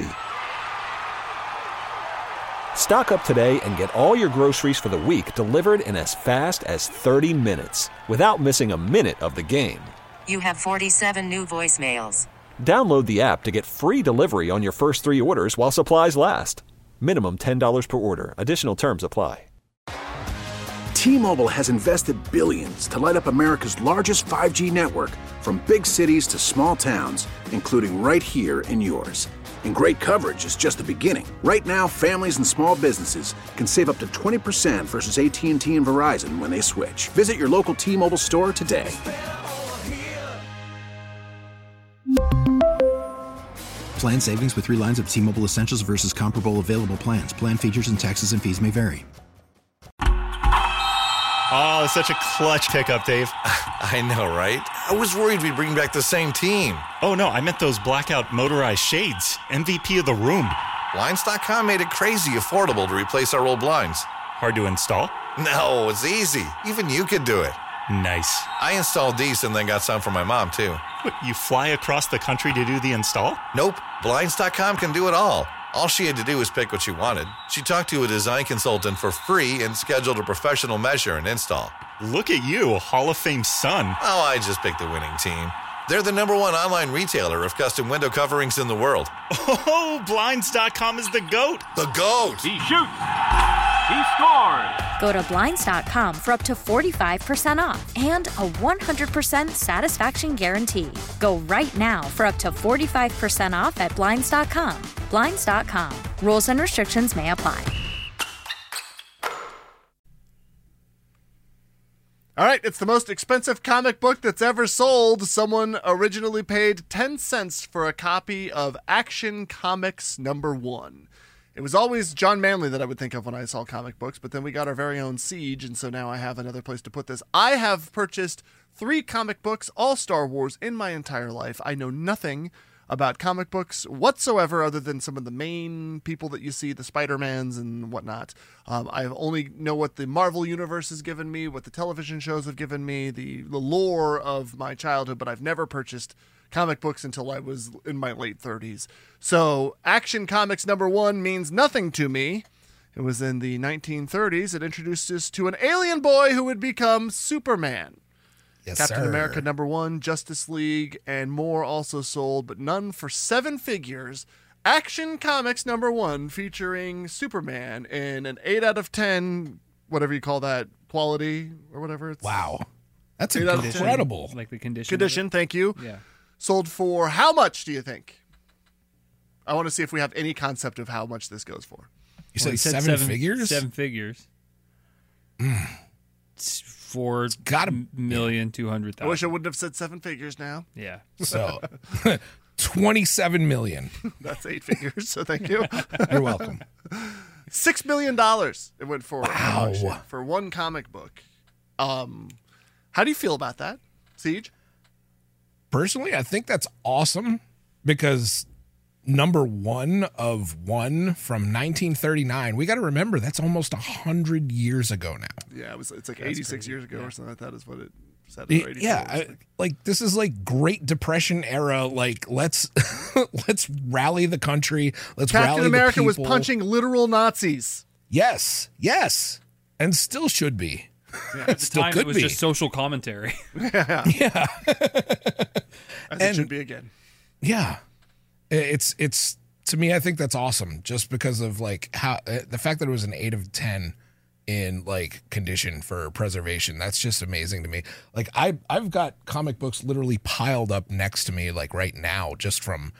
Stock up today and get all your groceries for the week delivered in as fast as thirty minutes without missing a minute of the game. You have forty-seven new voicemails. Download the app to get free delivery on your first three orders while supplies last. Minimum ten dollars per order. Additional terms apply. T-Mobile has invested billions to light up America's largest five G network, from big cities to small towns, including right here in yours. And great coverage is just the beginning. Right now, families and small businesses can save up to twenty percent versus A T and T and Verizon when they switch. Visit your local T-Mobile store today. Plan savings with three lines of T-Mobile Essentials versus comparable available plans. Plan features and taxes and fees may vary. Oh, it's such a clutch pickup, Dave. I know, right? I was worried we'd bring back the same team. Oh, no, I meant those blackout motorized shades. M V P of the room. Blinds dot com made it crazy affordable to replace our old blinds. Hard to install? No, it's easy. Even you could do it. Nice. I installed these and then got some for my mom, too. What, you fly across the country to do the install? Nope. Blinds dot com can do it all. All she had to do was pick what she wanted. She talked to a design consultant for free and scheduled a professional measure and install. Look at you, a Hall of Fame son. Oh, I just picked the winning team. They're the number one online retailer of custom window coverings in the world. Oh, Blinds dot com is the GOAT. The GOAT. He shoots. He scores. Go to Blinds dot com for up to forty-five percent off and a one hundred percent satisfaction guarantee. Go right now for up to forty-five percent off at Blinds dot com. Blinds dot com. Rules and restrictions may apply. All right, it's the most expensive comic book that's ever sold. Someone originally paid ten cents for a copy of Action Comics number one. It was always John Manley that I would think of when I saw comic books, but then we got our very own Siege, and so now I have another place to put this. I have purchased three comic books, all Star Wars, in my entire life. I know nothing about comic books whatsoever other than some of the main people that you see, the Spider-Mans and whatnot. Um, I only know what the Marvel Universe has given me, what the television shows have given me, the, the lore of my childhood, but I've never purchased comic books until I was in my late thirties. So Action Comics number one means nothing to me. It was in the nineteen thirties. It introduced us to an alien boy who would become Superman. Yes, Captain sir. America number one, Justice League, and more also sold, but none for seven figures. Action Comics number one, featuring Superman in an eight out of ten, whatever you call that, quality or whatever. It's wow. That's eight out of ten. incredible. Like the condition. Condition, thank you. Yeah. Sold for how much, do you think? I want to see if we have any concept of how much this goes for. You Well, said, he seven, figures? Seven figures. Mm. It's four gotta- million two hundred I wish I thousand. wouldn't have said seven figures now. Yeah. So, twenty-seven million. That's eight figures, so thank you. You're welcome. Six million dollars it went for. Wow. For one comic book. Um, how do you feel about that, Siege? Personally, I think that's awesome because number one of one from nineteen thirty-nine, we got to remember that's almost one hundred years ago now. Yeah, it was. It's like That's eighty-six crazy. years ago Yeah. or something like that is what it said. Y- or Yeah, eighty-four. I, like this is like Great Depression era. Like let's let's rally the country. Let's rally Captain the America was people. punching literal Nazis. Yes, yes, and still should be. Yeah, at the Still time, could it was be. just social commentary. Yeah. Yeah. As And- it should be again. Yeah, it's it's to me. I think that's awesome, just because of like how uh, the fact that it was an eight of ten in like condition for preservation. That's just amazing to me. Like I I've got comic books literally piled up next to me like right now, just from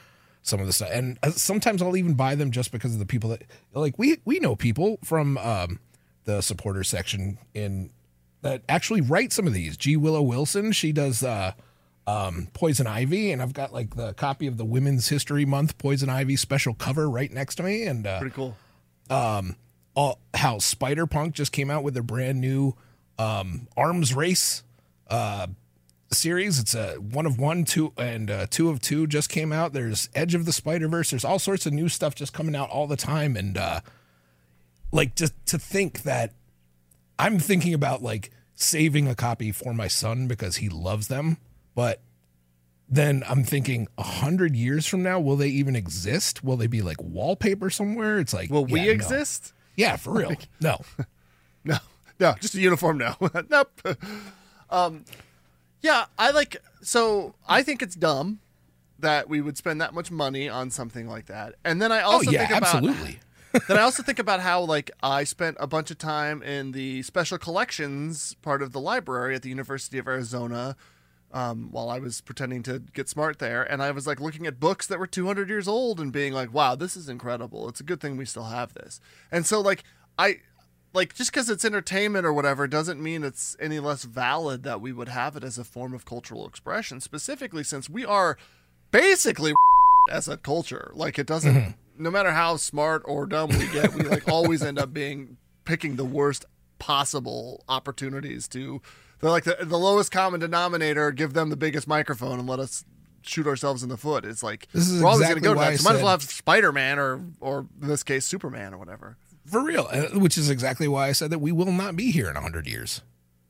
some of the stuff. And uh, sometimes I'll even buy them just because of the people that like we we know people from um, the supporter section in that actually write some of these. G. Willow Wilson, she does uh, um, Poison Ivy, and I've got like the copy of the Women's History Month Poison Ivy special cover right next to me. And uh, pretty cool. Um, all, how Spider-Punk just came out with their brand new um, Arms Race uh, series. It's a one of one, two, and uh, two of two just came out. There's Edge of the Spider-Verse. There's all sorts of new stuff just coming out all the time. And uh, like just to think that I'm thinking about like saving a copy for my son because he loves them. But then I'm thinking a hundred years from now, will they even exist? Will they be like wallpaper somewhere? It's like, will we yeah, exist? No. Yeah, for real. No, no, no, just a uniform now. Nope. Um, yeah, I like, so I think it's dumb that we would spend that much money on something like that. And then I also oh, yeah, think about, absolutely. then I also think about how, like, I spent a bunch of time in the special collections part of the library at the University of Arizona um, while I was pretending to get smart there. And I was, like, looking at books that were two hundred years old and being like, wow, this is incredible. It's a good thing we still have this. And so, like, I, like, just because it's entertainment or whatever doesn't mean it's any less valid that we would have it as a form of cultural expression, specifically since we are basically as a culture. Like, it doesn't... Mm-hmm. No matter how smart or dumb we get, we like always end up being picking the worst possible opportunities to. They're like the, the lowest common denominator. Give them the biggest microphone and let us shoot ourselves in the foot. It's like this is we're always exactly going to go to why that. So I might as well said- have Spider-Man or or in this case Superman or whatever. For real, uh, which is exactly why I said that we will not be here in a hundred years.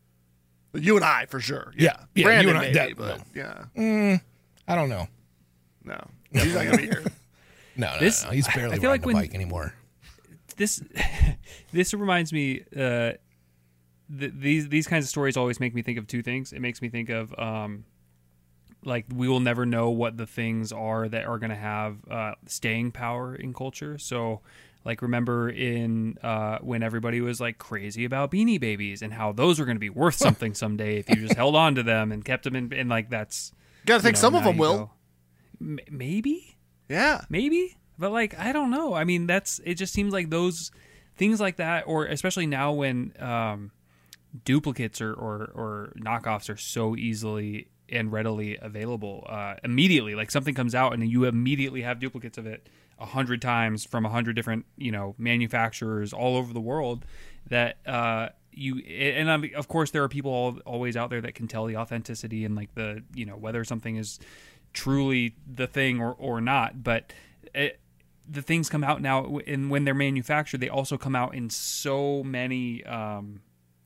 But you and I for sure. Yeah, yeah, Brandon you and I, maybe, that- but no. yeah, Mm, I don't know. no, he's not going to be here. No, no, This- no, he's barely I riding feel like the when- bike anymore. This this reminds me. Uh, th- these these kinds of stories always make me think of two things. It makes me think of um, like we will never know what the things are that are going to have uh, staying power in culture. So, like, remember in uh, when everybody was like crazy about Beanie Babies and how those were going to be worth something someday if you just held on to them and kept them in. And like that's Got to think you know, some of now them you will. go, M- maybe. Yeah, maybe, but like I don't know. I mean, that's it. Just seems like those things like that, or especially now when um, duplicates or, or or knockoffs are so easily and readily available uh, immediately. Like something comes out and you immediately have duplicates of it a hundred times from a hundred different you know manufacturers all over the world. That uh, you and um, of course there are people all, always out there that can tell the authenticity and like the you know whether something is truly the thing or, or not, but it, the things come out now and when they're manufactured, they also come out in so many, um,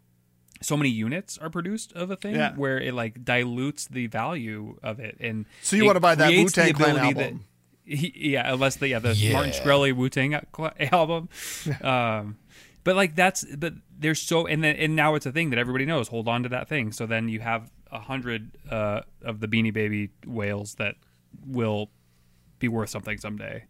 so many units are produced of a thing Yeah. where it like dilutes the value of it. And So you it want to buy that creates the Wu-Tang Clan ability album? That, he, yeah, unless the, yeah, the Yeah. Martin Shkreli Wu-Tang album. um, but like that's, but there's so, and then, and now it's a thing that everybody knows, hold on to that thing. So then you have a hundred uh, of the Beanie Baby whales that will be worth something someday.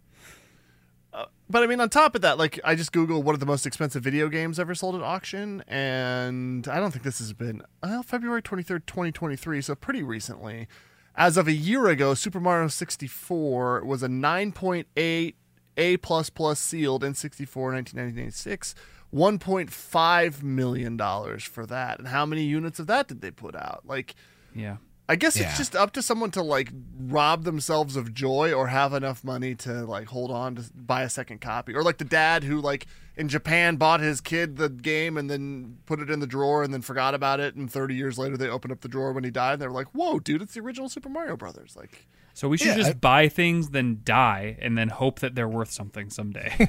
Uh, but I mean, on top of that, like I just Googled what are the most expensive video games ever sold at auction, and I don't think this has been well, February twenty-third, twenty twenty-three, so pretty recently. As of a year ago, Super Mario sixty-four was a nine point eight A plus plus sealed N sixty-four nineteen ninety-six, one point five million dollars for that. And how many units of that did they put out? Like, Yeah. I guess Yeah. it's just up to someone to like rob themselves of joy or have enough money to like hold on to buy a second copy. Or like the dad who like in Japan bought his kid the game and then put it in the drawer and then forgot about it. And thirty years later, they opened up the drawer when he died. And they were like, whoa, dude, it's the original Super Mario Brothers. Like, So we should Yeah, just I- buy things, then die, and then hope that they're worth something someday.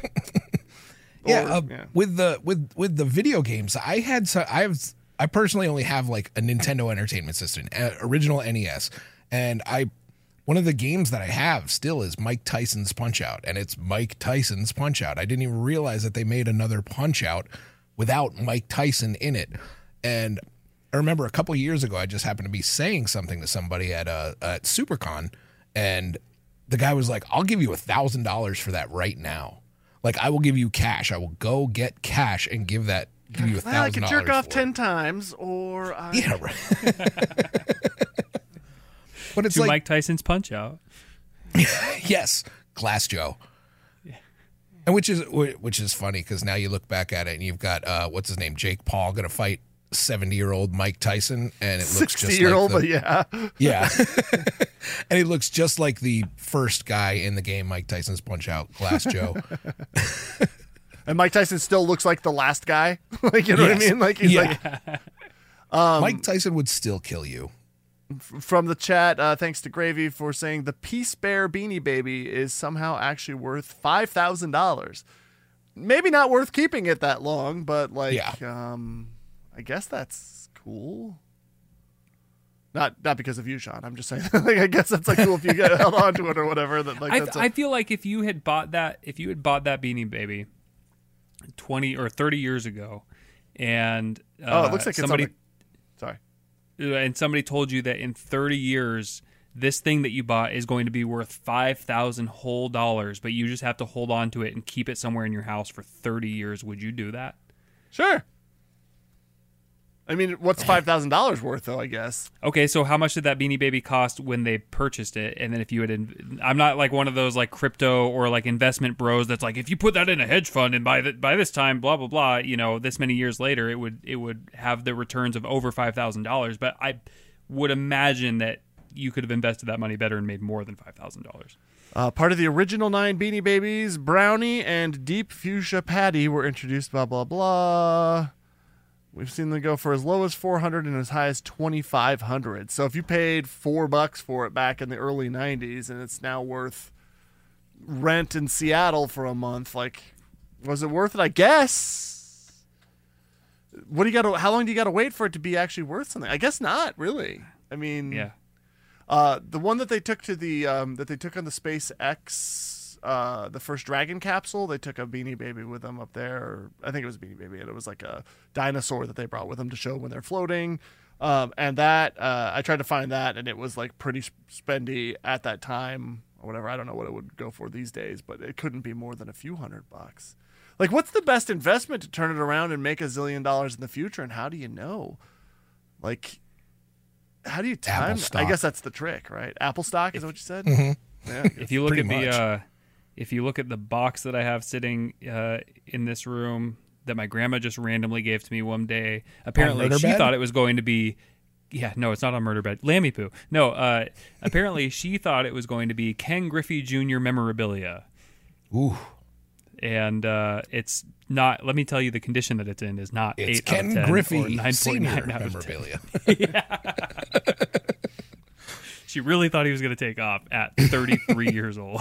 Yeah, Or- uh, yeah. with the with with the video games, I had so I have I personally only have like a Nintendo Entertainment System, uh, original N E S, and I one of the games that I have still is Mike Tyson's Punch Out, and it's Mike Tyson's Punch Out. I didn't even realize that they made another Punch Out without Mike Tyson in it, and I remember a couple of years ago, I just happened to be saying something to somebody at uh at SuperCon, and the guy was like, "I'll give you a thousand dollars for that right now." Like, I will give you cash. I will go get cash and give that, give you a well, I thousand could dollars. jerk off for ten it. times or I... Yeah, right. But it's to like, Mike Tyson's Punch Out. yes, Glass Joe. Yeah. And which is which is funny because now you look back at it and you've got uh, what's his name, Jake Paul, going to fight seventy-year-old Mike Tyson, and it looks just like sixty-year-old, the, but yeah, yeah, and he looks just like the first guy in the game Mike Tyson's Punch Out, Glass Joe. And Mike Tyson still looks like the last guy. Like, you know yes. what I mean? Like, he's yeah. like, um, Mike Tyson would still kill you. From the chat, uh, thanks to Gravy for saying the Peace Bear Beanie Baby is somehow actually worth five thousand dollars. Maybe not worth keeping it that long, but like, yeah. um, I guess that's cool. Not not because of you, Sean. I'm just saying. Like, I guess that's like cool if you get held on to it or whatever. That like, I, that's a- I feel like if you had bought that, if you had bought that Beanie Baby twenty or thirty years ago, and uh, oh, it looks like somebody, it's on the, sorry, and somebody told you that in thirty years, this thing that you bought is going to be worth five thousand whole dollars, but you just have to hold on to it and keep it somewhere in your house for thirty years. Would you do that? Sure. I mean, what's five thousand dollars worth, though, I guess? Okay, so how much did that Beanie Baby cost when they purchased it? And then if you had... In- I'm not like one of those like crypto or like investment bros that's like, if you put that in a hedge fund and by the, by this time, blah, blah, blah, you know, this many years later, it would it would have the returns of over five thousand dollars. But I would imagine that you could have invested that money better and made more than five thousand dollars. Uh, part of the original nine Beanie Babies, Brownie and Deep Fuchsia Patty were introduced, blah, blah, blah. We've seen them go for as low as four hundred and as high as twenty-five hundred. So if you paid four bucks for it back in the early nineties and it's now worth rent in Seattle for a month, like, was it worth it? I guess. What do you got to, how long do you got to wait for it to be actually worth something? I guess not really. I mean, yeah. Uh, the one that they took to the, um, that they took on the SpaceX, Uh, the first Dragon capsule, they took a Beanie Baby with them up there. Or I think it was a Beanie Baby, and it was like a dinosaur that they brought with them to show when they're floating. Um, and that, uh, I tried to find that, and it was like pretty spendy at that time, or whatever. I don't know what it would go for these days, but it couldn't be more than a few hundred bucks. Like, what's the best investment to turn it around and make a zillion dollars in the future? And how do you know? Like, how do you time? I guess that's the trick, right? Apple stock is if, what you said. Mm-hmm. Yeah, if you look at much. the. Uh, If you look at the box that I have sitting uh, in this room that my grandma just randomly gave to me one day, apparently she bed? thought it was going to be, yeah, no, it's not on murder bed. Lammy poo. No, uh, apparently she thought it was going to be Ken Griffey Junior memorabilia. Ooh. And uh, it's not, let me tell you, the condition that it's in is not It's eight Ken out of ten Griffey or nine point nine Senior out of memorabilia. She really thought he was going to take off at thirty-three years old.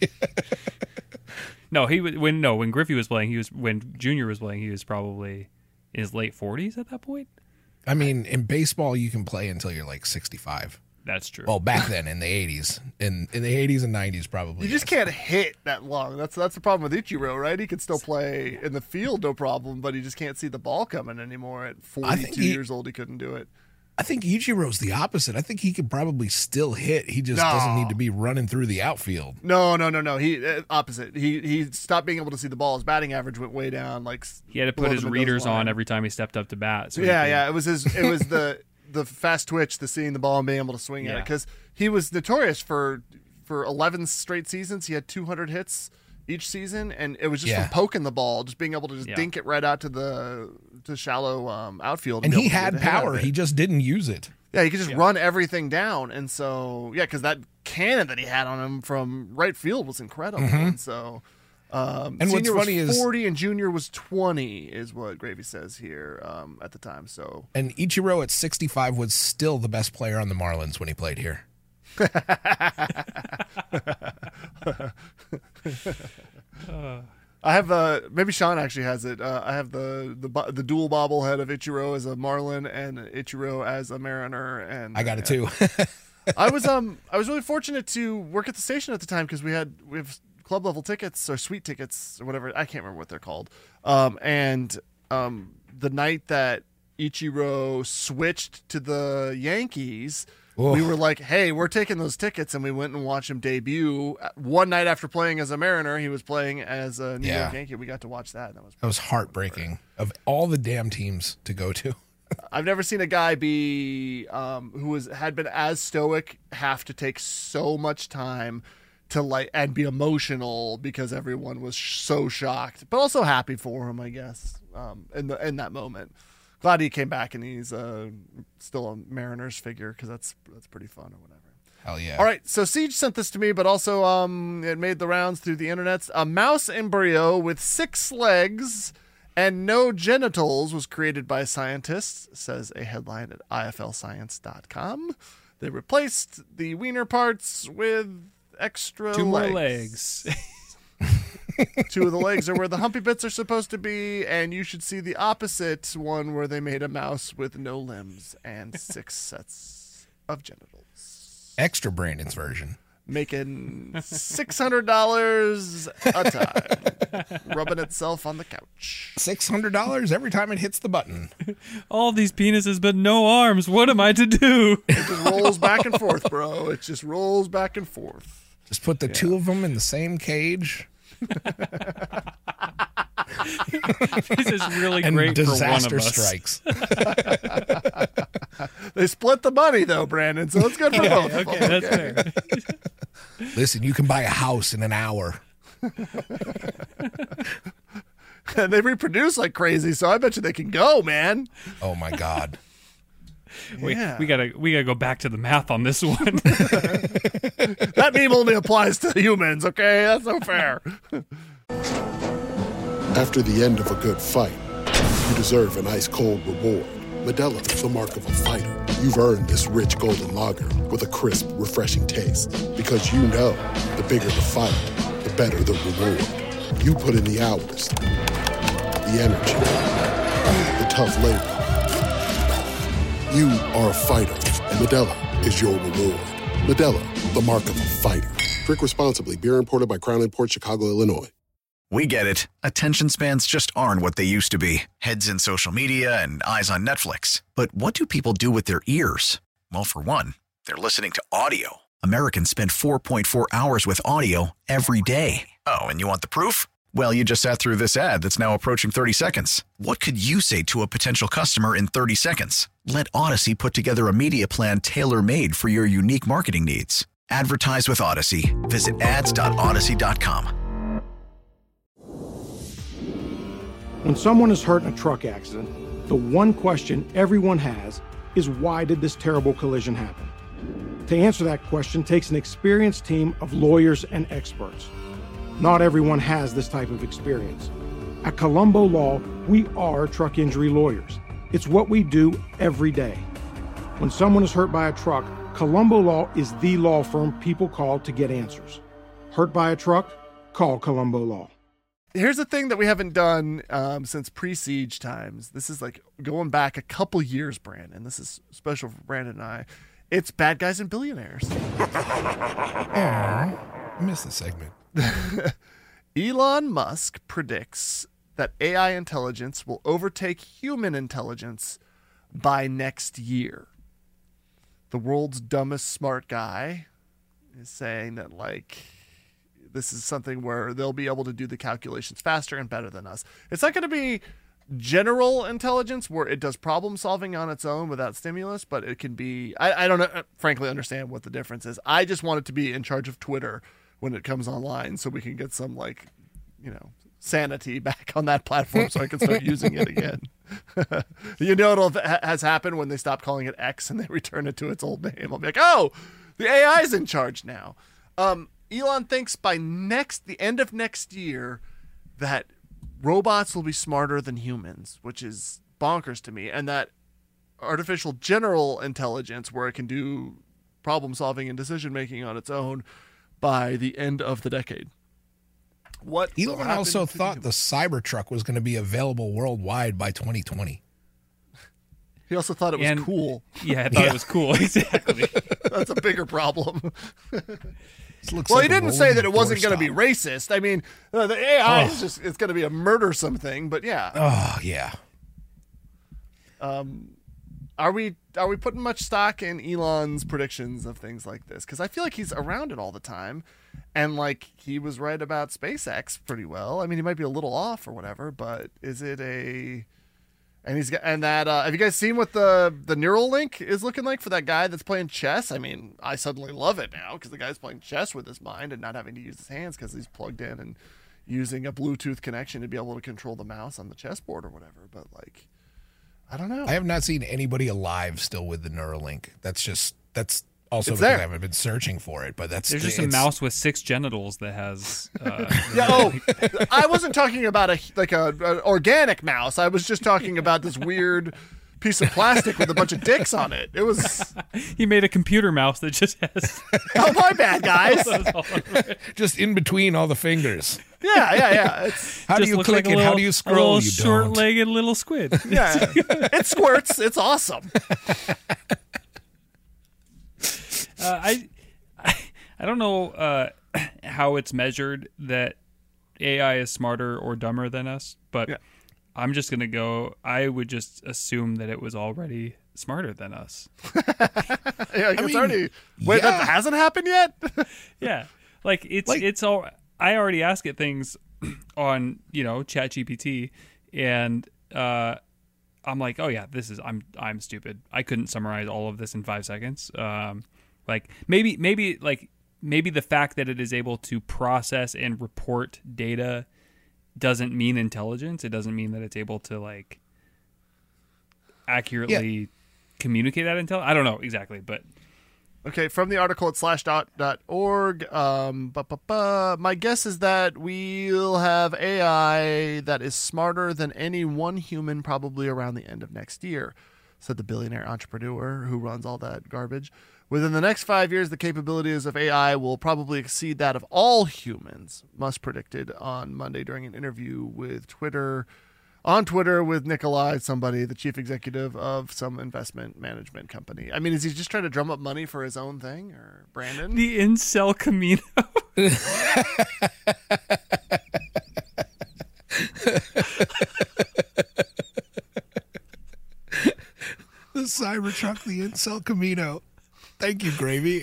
No, he was when no when Griffey was playing. He was when Junior was playing. He was probably in his late forties at that point. I mean, in baseball, you can play until you're like sixty-five. That's true. Well, back then in the eighties, in in the eighties and nineties, probably. You just can't hit that long. That's that's the problem with Ichiro, right? He can still play in the field, no problem, but he just can't see the ball coming anymore. At forty-two he, years old, he couldn't do it. I think Ichiro's the opposite. I think he could probably still hit. He just No. doesn't need to be running through the outfield. No, no, no, no. He uh, opposite. He he stopped being able to see the ball. His batting average went way down. Like he had to put his readers on every time he stepped up to bat. So yeah, could, yeah. It was his. It was the the fast twitch, the seeing the ball and being able to swing yeah. at it, because he was notorious for for eleven straight seasons. He had two hundred hits each season, and it was just Yeah. from poking the ball, just being able to just Yeah. dink it right out to the to shallow um, outfield. And be he able to had get a hit out power. of it. He just didn't use it. Yeah, he could just Yeah. run everything down, and so yeah, because that cannon that he had on him from right field was incredible. Mhm. And so, um, And what's senior funny was is- forty and junior was twenty, is what Gravy says here um, at the time. So And Ichiro at sixty-five was still the best player on the Marlins when he played here. I have uh maybe Sean actually has it. Uh, I have the the bo- the dual bobblehead of Ichiro as a Marlin and Ichiro as a Mariner, and I got it yeah. too. I was um I was really fortunate to work at the station at the time because we had we have club level tickets or suite tickets or whatever, I can't remember what they're called. Um and um the night that Ichiro switched to the Yankees, Oof. we were like, hey, we're taking those tickets, and we went and watched him debut. One night after playing as a Mariner, he was playing as a New Yeah. York Yankee. We got to watch that. And that was That was heartbreaking. Of all the damn teams to go to. I've never seen a guy be um, who was had been as stoic have to take so much time to like and be emotional because everyone was sh- so shocked, but also happy for him, I guess. Um, in the in that moment, glad he came back and he's uh, still a Mariners figure because that's that's pretty fun or whatever. Hell yeah! All right, so Siege sent this to me, but also um, it made the rounds through the internet. A mouse embryo with six legs and no genitals was created by scientists, says a headline at I F L science dot com. They replaced the wiener parts with extra Two legs. more legs. Two of the legs are where the humpy bits are supposed to be, and you should see the opposite one where they made a mouse with no limbs and six sets of genitals. Extra Brandon's version. Making six hundred dollars a time, rubbing itself on the couch. six hundred dollars every time it hits the button. All these penises, but no arms. What am I to do? It just rolls back and forth, bro. It just rolls back and forth. Just put the yeah. two of them in the same cage. This is really and great disaster for one of us. Strikes. They split the money, though, Brandon, so it's good for yeah, both. Okay, that's fair. Listen, you can buy a house in an hour. And they reproduce like crazy, so I bet you they can go, man. Oh, my God. We, yeah. we gotta we gotta go back to the math on this one. That meme only applies to humans, okay? That's no fair. After the end of a good fight, you deserve an ice-cold reward. Modelo is the mark of a fighter. You've earned this rich golden lager with a crisp, refreshing taste. Because you know, the bigger the fight, the better the reward. You put in the hours, the energy, the tough labor. You are a fighter, and Modelo is your reward. Modelo, the mark of a fighter. Drink responsibly. Beer imported by Crown Imports, Chicago, Illinois. We get it. Attention spans just aren't what they used to be. Heads in social media and eyes on Netflix. But what do people do with their ears? Well, for one, they're listening to audio. Americans spend four point four hours with audio every day. Oh, and you want the proof? Well, you just sat through this ad that's now approaching thirty seconds. What could you say to a potential customer in thirty seconds? Let Odyssey put together a media plan tailor-made for your unique marketing needs. Advertise with Odyssey. Visit ads dot odyssey dot com. When someone is hurt in a truck accident, the one question everyone has is, why did this terrible collision happen? To answer that question takes an experienced team of lawyers and experts. Not everyone has this type of experience. At Colombo Law, we are truck injury lawyers. It's what we do every day. When someone is hurt by a truck, Colombo Law is the law firm people call to get answers. Hurt by a truck? Call Colombo Law. Here's the thing that we haven't done um, since pre-siege times. This is like going back a couple years, Brandon. This is special for Brandon and I. It's Bad Guys and Billionaires. Aw, I missed the segment. Elon Musk predicts that A I intelligence will overtake human intelligence by next year. The world's dumbest smart guy is saying that, like, this is something where they'll be able to do the calculations faster and better than us. It's not going to be general intelligence where it does problem solving on its own without stimulus, but it can be, I, I don't know, frankly understand what the difference is. I just want it to be in charge of Twitter when it comes online so we can get some, like, you know, sanity back on that platform so I can start using it again. You know what has happened when they stop calling it X and they return it to its old name? I'll be like, oh, the A I's in charge now. Um, Elon thinks by next the end of next year that robots will be smarter than humans, which is bonkers to me, and that artificial general intelligence, where it can do problem solving and decision making on its own, by the end of the decade. What Elon also thought the Cybertruck was going to be available worldwide by twenty twenty. He also thought it was and, cool. Yeah, I thought yeah. it was cool. Exactly. That's a bigger problem. Well, like he didn't say that it wasn't going to be racist. I mean, uh, the A I oh. is just, it's going to be a murdersome thing, but yeah. Oh, yeah. Um, are we are we putting much stock in Elon's predictions of things like this? Because I feel like he's around it all the time, and like he was right about SpaceX pretty well. I mean, he might be a little off or whatever, but is it a And he's got, and that, uh, have you guys seen what the, the Neuralink is looking like for that guy that's playing chess? I mean, I suddenly love it now because the guy's playing chess with his mind and not having to use his hands because he's plugged in and using a Bluetooth connection to be able to control the mouse on the chessboard or whatever. But like, I don't know. I have not seen anybody alive still with the Neuralink. That's just, that's also It's because there. I haven't been searching for it, but that's There's just a it's- mouse with six genitals that has. Uh, Yeah, oh, I wasn't talking about a like a an organic mouse. I was just talking about this weird piece of plastic with a bunch of dicks on it. It was. He made a computer mouse that just has. Oh, my bad, guys. just in between all the fingers. Yeah, yeah, yeah. It's, How do Just you looks click like a it? How little- do you a scroll? little You don't. short-legged little squid. Yeah, it squirts. It's awesome. Uh, I, I I don't know uh, how it's measured that A I is smarter or dumber than us, but Yeah. I'm just gonna go. I would just assume that it was already smarter than us. Yeah, it's mean, already. Wait, yeah. that hasn't happened yet. Yeah, like it's Like- it's all. I already ask it things on you know ChatGPT, and uh, I'm like, oh yeah, this is I'm I'm stupid. I couldn't summarize all of this in five seconds. Um, like maybe maybe like maybe the fact that it is able to process and report data doesn't mean intelligence. It doesn't mean that it's able to like accurately communicate that intel. I don't know exactly, but Okay, from the article at slash dot dot org, um, ba, ba, ba, my guess is that we'll have A I that is smarter than any one human probably around the end of next year, said the billionaire entrepreneur who runs all that garbage. Within the next five years, the capabilities of A I will probably exceed that of all humans, Musk predicted on Monday during an interview with Twitter. On Twitter with Nikolai, somebody, the chief executive of some investment management company. I mean, is he just trying to drum up money for his own thing, or Brandon? the incel Camino. The Cybertruck, the Incel Camino. Thank you, Gravy.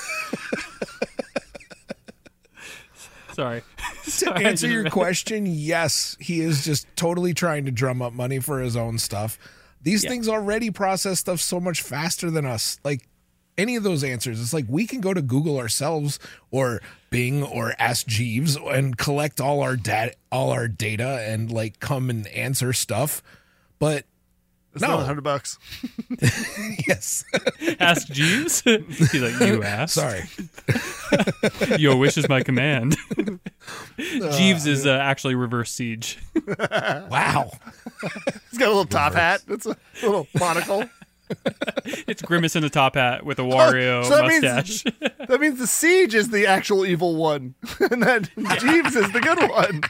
Sorry. To Sorry, answer I your didn't- question, yes, he is just totally trying to drum up money for his own stuff. These Yeah. things already process stuff so much faster than us. Like any of those answers, it's like we can go to Google ourselves or Bing or Ask Jeeves and collect all our data, all our data, and like come and answer stuff. But It's no, not a hundred bucks. yes. Ask Jeeves. He's like, you asked. Sorry. Your wish is my command. Jeeves is uh, actually reverse siege. Wow. He's got a little top hat. It's a little monocle. It's Grimace in a top hat with a Wario So that mustache. means, that means the Siege is the actual evil one, and that Jeeves is the good one.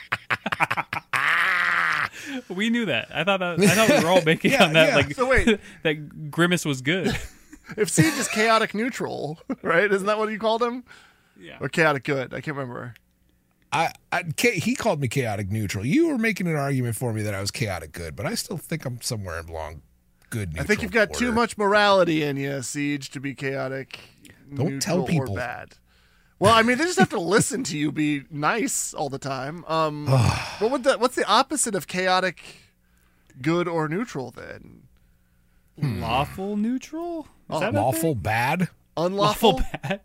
We knew that. I thought that. I thought we were all banking Yeah, on that. yeah. Like, So wait. that Grimace was good. If Siege is chaotic neutral, right? Isn't that what you called him? Yeah. Or chaotic good? I can't remember. I, I Cha- he called me chaotic neutral. You were making an argument for me that I was chaotic good, but I still think I'm somewhere along good neutral. I think you've got order. too much morality in you, Siege, to be chaotic. Don't tell neutral, people. Or bad. Well, I mean, they just have to listen to you be nice all the time. Um, what would the what's the opposite of chaotic good or neutral then? Lawful neutral? Is Oh, that a lawful thing? bad? Unlawful. Lawful bad.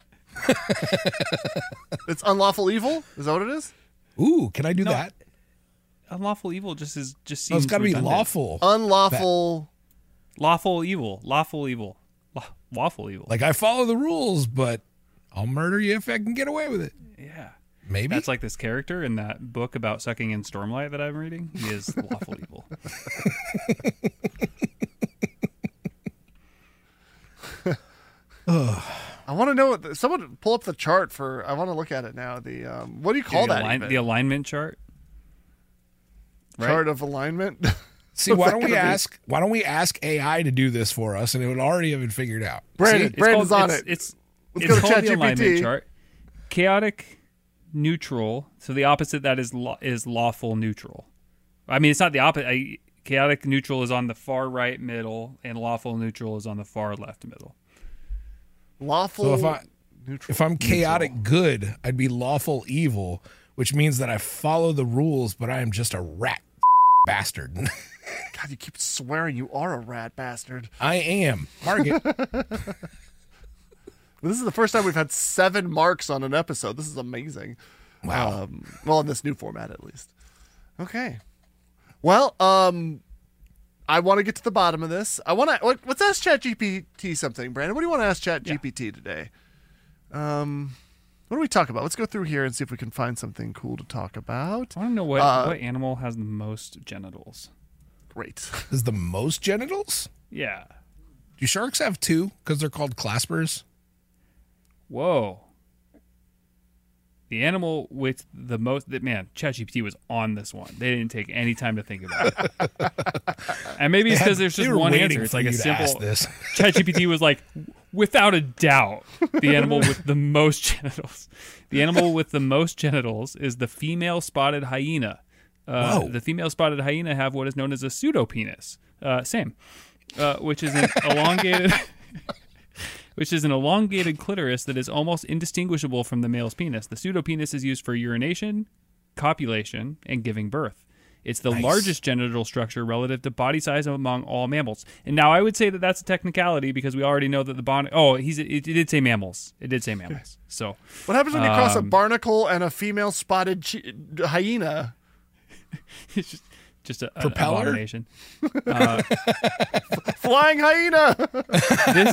It's unlawful evil. Is that what it is? Ooh, can I do No. that? Unlawful evil just is just No, seems it's got to be redundant. lawful. Unlawful. Lawful evil. Lawful evil. Law- Lawful evil. Like I follow the rules, but I'll murder you if I can get away with it. Yeah. Maybe. That's like this character in that book about sucking in Stormlight that I'm reading. He is lawful evil. I want to know what the, someone pull up the chart for. I want to look at it now. The um, what do you call the, that? align- even? the alignment chart. Right? Chart of alignment. See, why What's don't that we gonna be? ask? Why don't we ask A I to do this for us, and it would already have been figured out. Brandon, See? It's Brandon's called- on it's, it. It's Let's it's go to called the ChatGPT. alignment chart. Chaotic, neutral. So the opposite that is law, is lawful neutral. I mean, it's not the opposite. I, chaotic neutral is on the far right middle, and lawful neutral is on the far left middle. Lawful. So if I neutral. if I'm chaotic good, I'd be lawful evil, which means that I follow the rules, but I am just a rat bastard. God, you keep swearing you are a rat bastard. I am. Mark it. This is the first time we've had seven marks on an episode. This is amazing. Wow. Um, well, in this new format, at least. Okay. Well, um, I want to get to the bottom of this. I want to. Let, let's ask ChatGPT something, Brandon. What do you want to ask ChatGPT yeah. today? Um, what do we talk about? Let's go through here and see if we can find something cool to talk about. I want to know what uh, what animal has the most genitals. Great. Is the most genitals? Yeah. Do sharks have two because they're called claspers? Whoa. The animal with the most, man, ChatGPT was on this one. They didn't take any time to think about it. And maybe it's because there's just one answer. It's like a simple. ChatGPT was like, without a doubt, the animal with the most genitals. The animal with the most genitals is the female spotted hyena. Uh, the female spotted hyena have what is known as a pseudopenis. Uh, same. Uh, which is an elongated. which is an elongated clitoris that is almost indistinguishable from the male's penis. The pseudopenis is used for urination, copulation, and giving birth. It's the nice. largest genital structure relative to body size among all mammals. And now I would say that that's a technicality because we already know that the bond. Oh, he's it, it did say mammals. It did say mammals. So what happens when you um, cross a barnacle and a female spotted chi- hyena? It's just. Just a, an Propeller? abomination. Uh, Flying hyena. This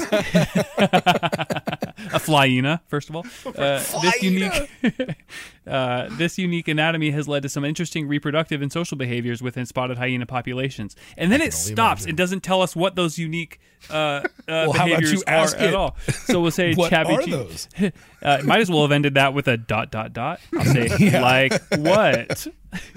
a flyena, first of all. Uh, this unique, uh, this unique anatomy has led to some interesting reproductive and social behaviors within spotted hyena populations. And then it stops. It doesn't tell us what those unique uh, uh, well, how behaviors about you ask are it? At all. So we'll say, what Chabby are G- those? uh, might as well have ended that with a dot dot dot. I'll say yeah. like what.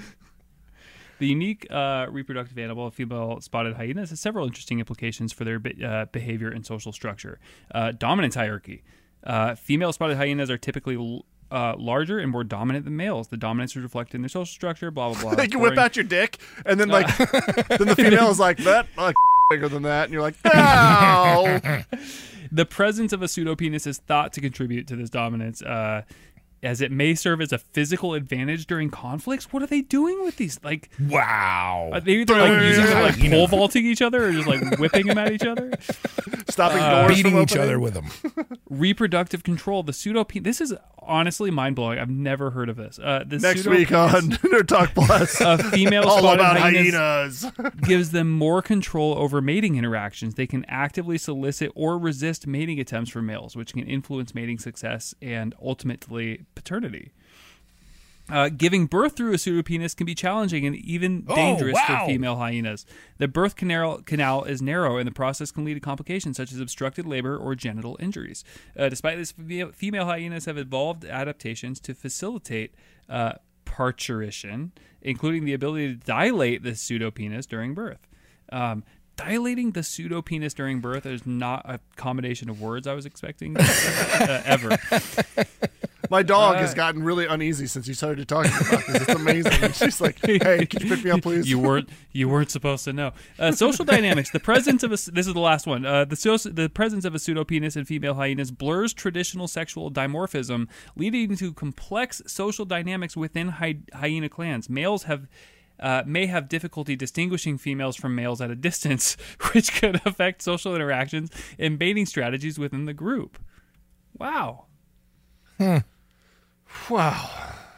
The unique uh, reproductive animal, female spotted hyenas, has several interesting implications for their be- uh, behavior and social structure. Uh, dominance hierarchy. Uh, female spotted hyenas are typically l- uh, larger and more dominant than males. The dominance is reflected in their social structure, blah, blah, blah. Like you whip out your dick, and then like, uh, then the female is like, that, like, bigger than that, and you're like, ow! The presence of a pseudopenis is thought to contribute to this dominance, uh, as it may serve as a physical advantage during conflicts. What are they doing with these? Like, wow. Are they either like using them like pole vaulting each other or just like whipping them at each other? Stopping uh, doors beating from each opening? other with them. Reproductive control. The pseudopenis. This is honestly mind blowing. I've never heard of this. Uh, the Next week on Nerd Talk Plus, a female all spotted about hyenas hyenas gives them more control over mating interactions. They can actively solicit or resist mating attempts from males, which can influence mating success and ultimately paternity. Uh, giving birth through a pseudopenis can be challenging and even dangerous oh, wow. for female hyenas. The birth canal, canal is narrow, and the process can lead to complications such as obstructed labor or genital injuries. Uh, despite this, female hyenas have evolved adaptations to facilitate uh, parturition, including the ability to dilate the pseudopenis during birth. Um, dilating the pseudopenis during birth is not a combination of words I was expecting uh, ever. My dog uh, has gotten really uneasy since you started talking about this. It's amazing. And she's like, "Hey, can you pick me up, please?" You weren't you weren't supposed to know. Uh, social dynamics. The presence of a this is the last one. Uh, the so, the presence of a pseudopenis in female hyenas blurs traditional sexual dimorphism, leading to complex social dynamics within hy- hyena clans. Males have. Uh, may have difficulty distinguishing females from males at a distance, which could affect social interactions and mating strategies within the group. Wow. Hmm. Wow.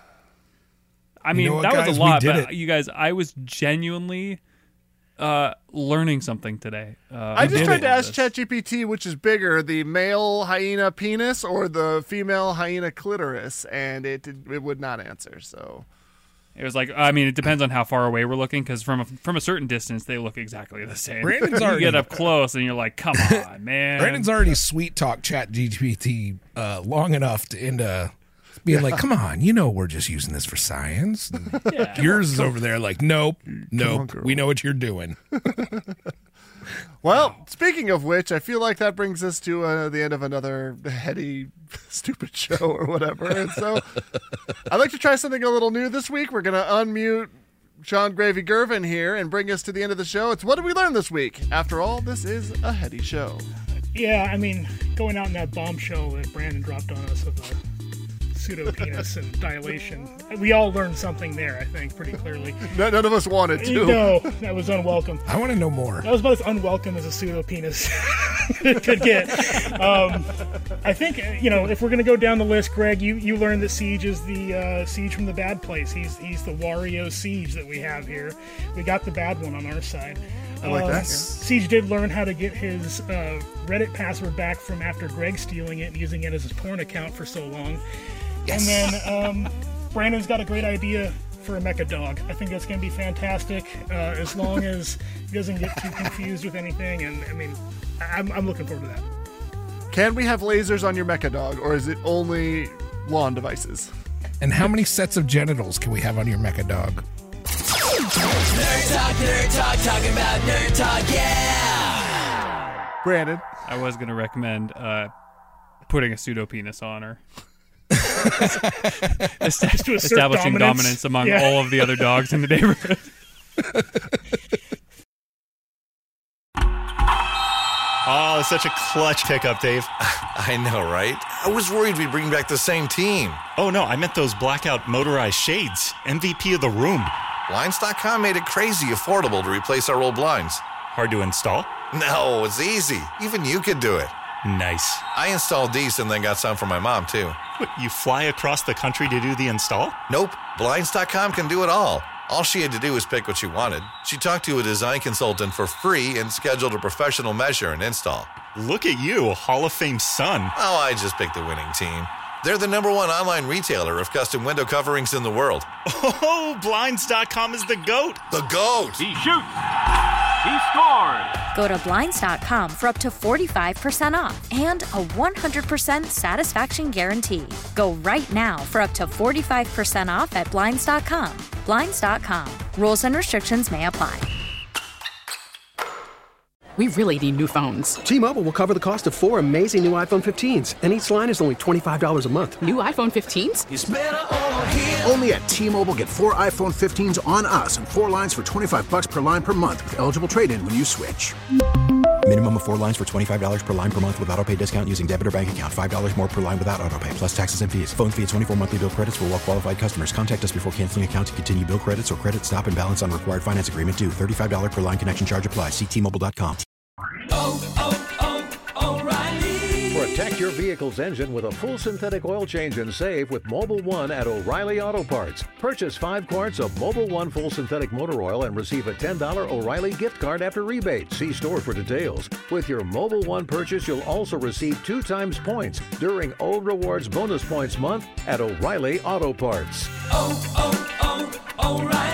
I mean, you know what, that guys? was a lot, we did but it. you guys, I was genuinely uh, learning something today. Uh, I just tried it. to ask ChatGPT which is bigger, the male hyena penis or the female hyena clitoris, and it it would not answer. So it was like, I mean, it depends on how far away we're looking, because from a, from a certain distance, they look exactly the same. Brandon's you already get up close, and you're like, come on, man. Brandon's already sweet talk ChatGPT uh, long enough to end up being yeah. like, come on, you know we're just using this for science. Yeah. Yours is over there like, nope, nope, on, we know what you're doing. Well, wow. Speaking of which, I feel like that brings us to uh, the end of another heady, stupid show or whatever. And so I'd like to try something a little new this week. We're going to unmute Sean Gravy Gervin here and bring us to the end of the show. It's What Did We Learn This Week? After all, this is a heady show. Yeah, I mean, going out in that bombshell that Brandon dropped on us of a pseudopenis and dilation. We all learned something there, I think, pretty clearly. None of us wanted to. No, that was unwelcome. I want to know more. That was about as unwelcome as a pseudopenis could get. Um, I think, you know, if we're going to go down the list, Greg, you, you learned that Siege is the uh, Siege from the bad place. He's he's the Wario Siege that we have here. We got the bad one on our side. I like uh, that. Yeah. Siege did learn how to get his uh, Reddit password back from after Greg stealing it and using it as his porn account for so long. Yes. And then um, Brandon's got a great idea for a mecha dog. I think that's going to be fantastic, uh, as long as he doesn't get too confused with anything. And I mean, I'm, I'm looking forward to that. Can we have lasers on your mecha dog, or is it only lawn devices? And how many sets of genitals can we have on your mecha dog? Nerd Talk, Nerd Talk, talking about Nerd Talk, yeah! Brandon? I was going to recommend uh, putting a pseudopenis on her. Est- to establishing dominance, dominance among yeah. all of the other dogs in the neighborhood. Oh, such a clutch pickup, Dave. I know, right? I was worried we'd bring back the same team. Oh, no, I meant those blackout motorized shades. M V P of the room. Blinds dot com made it crazy affordable to replace our old blinds. Hard to install? No, it's easy. Even you could do it. Nice. I installed these and then got some for my mom, too. What, you fly across the country to do the install? Nope. Blinds dot com can do it all. All she had to do was pick what she wanted. She talked to a design consultant for free and scheduled a professional measure and install. Look at you, Hall of Fame son. Oh, I just picked the winning team. They're the number one online retailer of custom window coverings in the world. Oh, Blinds dot com is the GOAT. The GOAT. He shoots. He scores. Go to Blinds dot com for up to forty-five percent off and a one hundred percent satisfaction guarantee. Go right now for up to forty-five percent off at Blinds dot com. Blinds dot com. Rules and restrictions may apply. We really need new phones. T-Mobile will cover the cost of four amazing new iPhone fifteens, and each line is only twenty-five dollars a month. New iPhone fifteens? It's better over here. Only at T-Mobile, get four iPhone fifteens on us and four lines for twenty-five bucks per line per month with eligible trade-in when you switch. Minimum of four lines for twenty-five dollars per line per month with autopay discount using debit or bank account. five dollars more per line without autopay, plus taxes and fees. Phone fee at twenty-four monthly bill credits for well-qualified customers. Contact us before canceling account to continue bill credits or credit stop and balance on required finance agreement due. thirty-five dollars per line connection charge applies. See T Mobile dot com. Oh, oh, oh, O'Reilly. Protect your vehicle's engine with a full synthetic oil change and save with Mobil one at O'Reilly Auto Parts. Purchase five quarts of Mobil one full synthetic motor oil and receive a ten dollars O'Reilly gift card after rebate. See store for details. With your Mobil one purchase, you'll also receive two times points during O Rewards Bonus Points Month at O'Reilly Auto Parts. Oh, oh, oh, O'Reilly.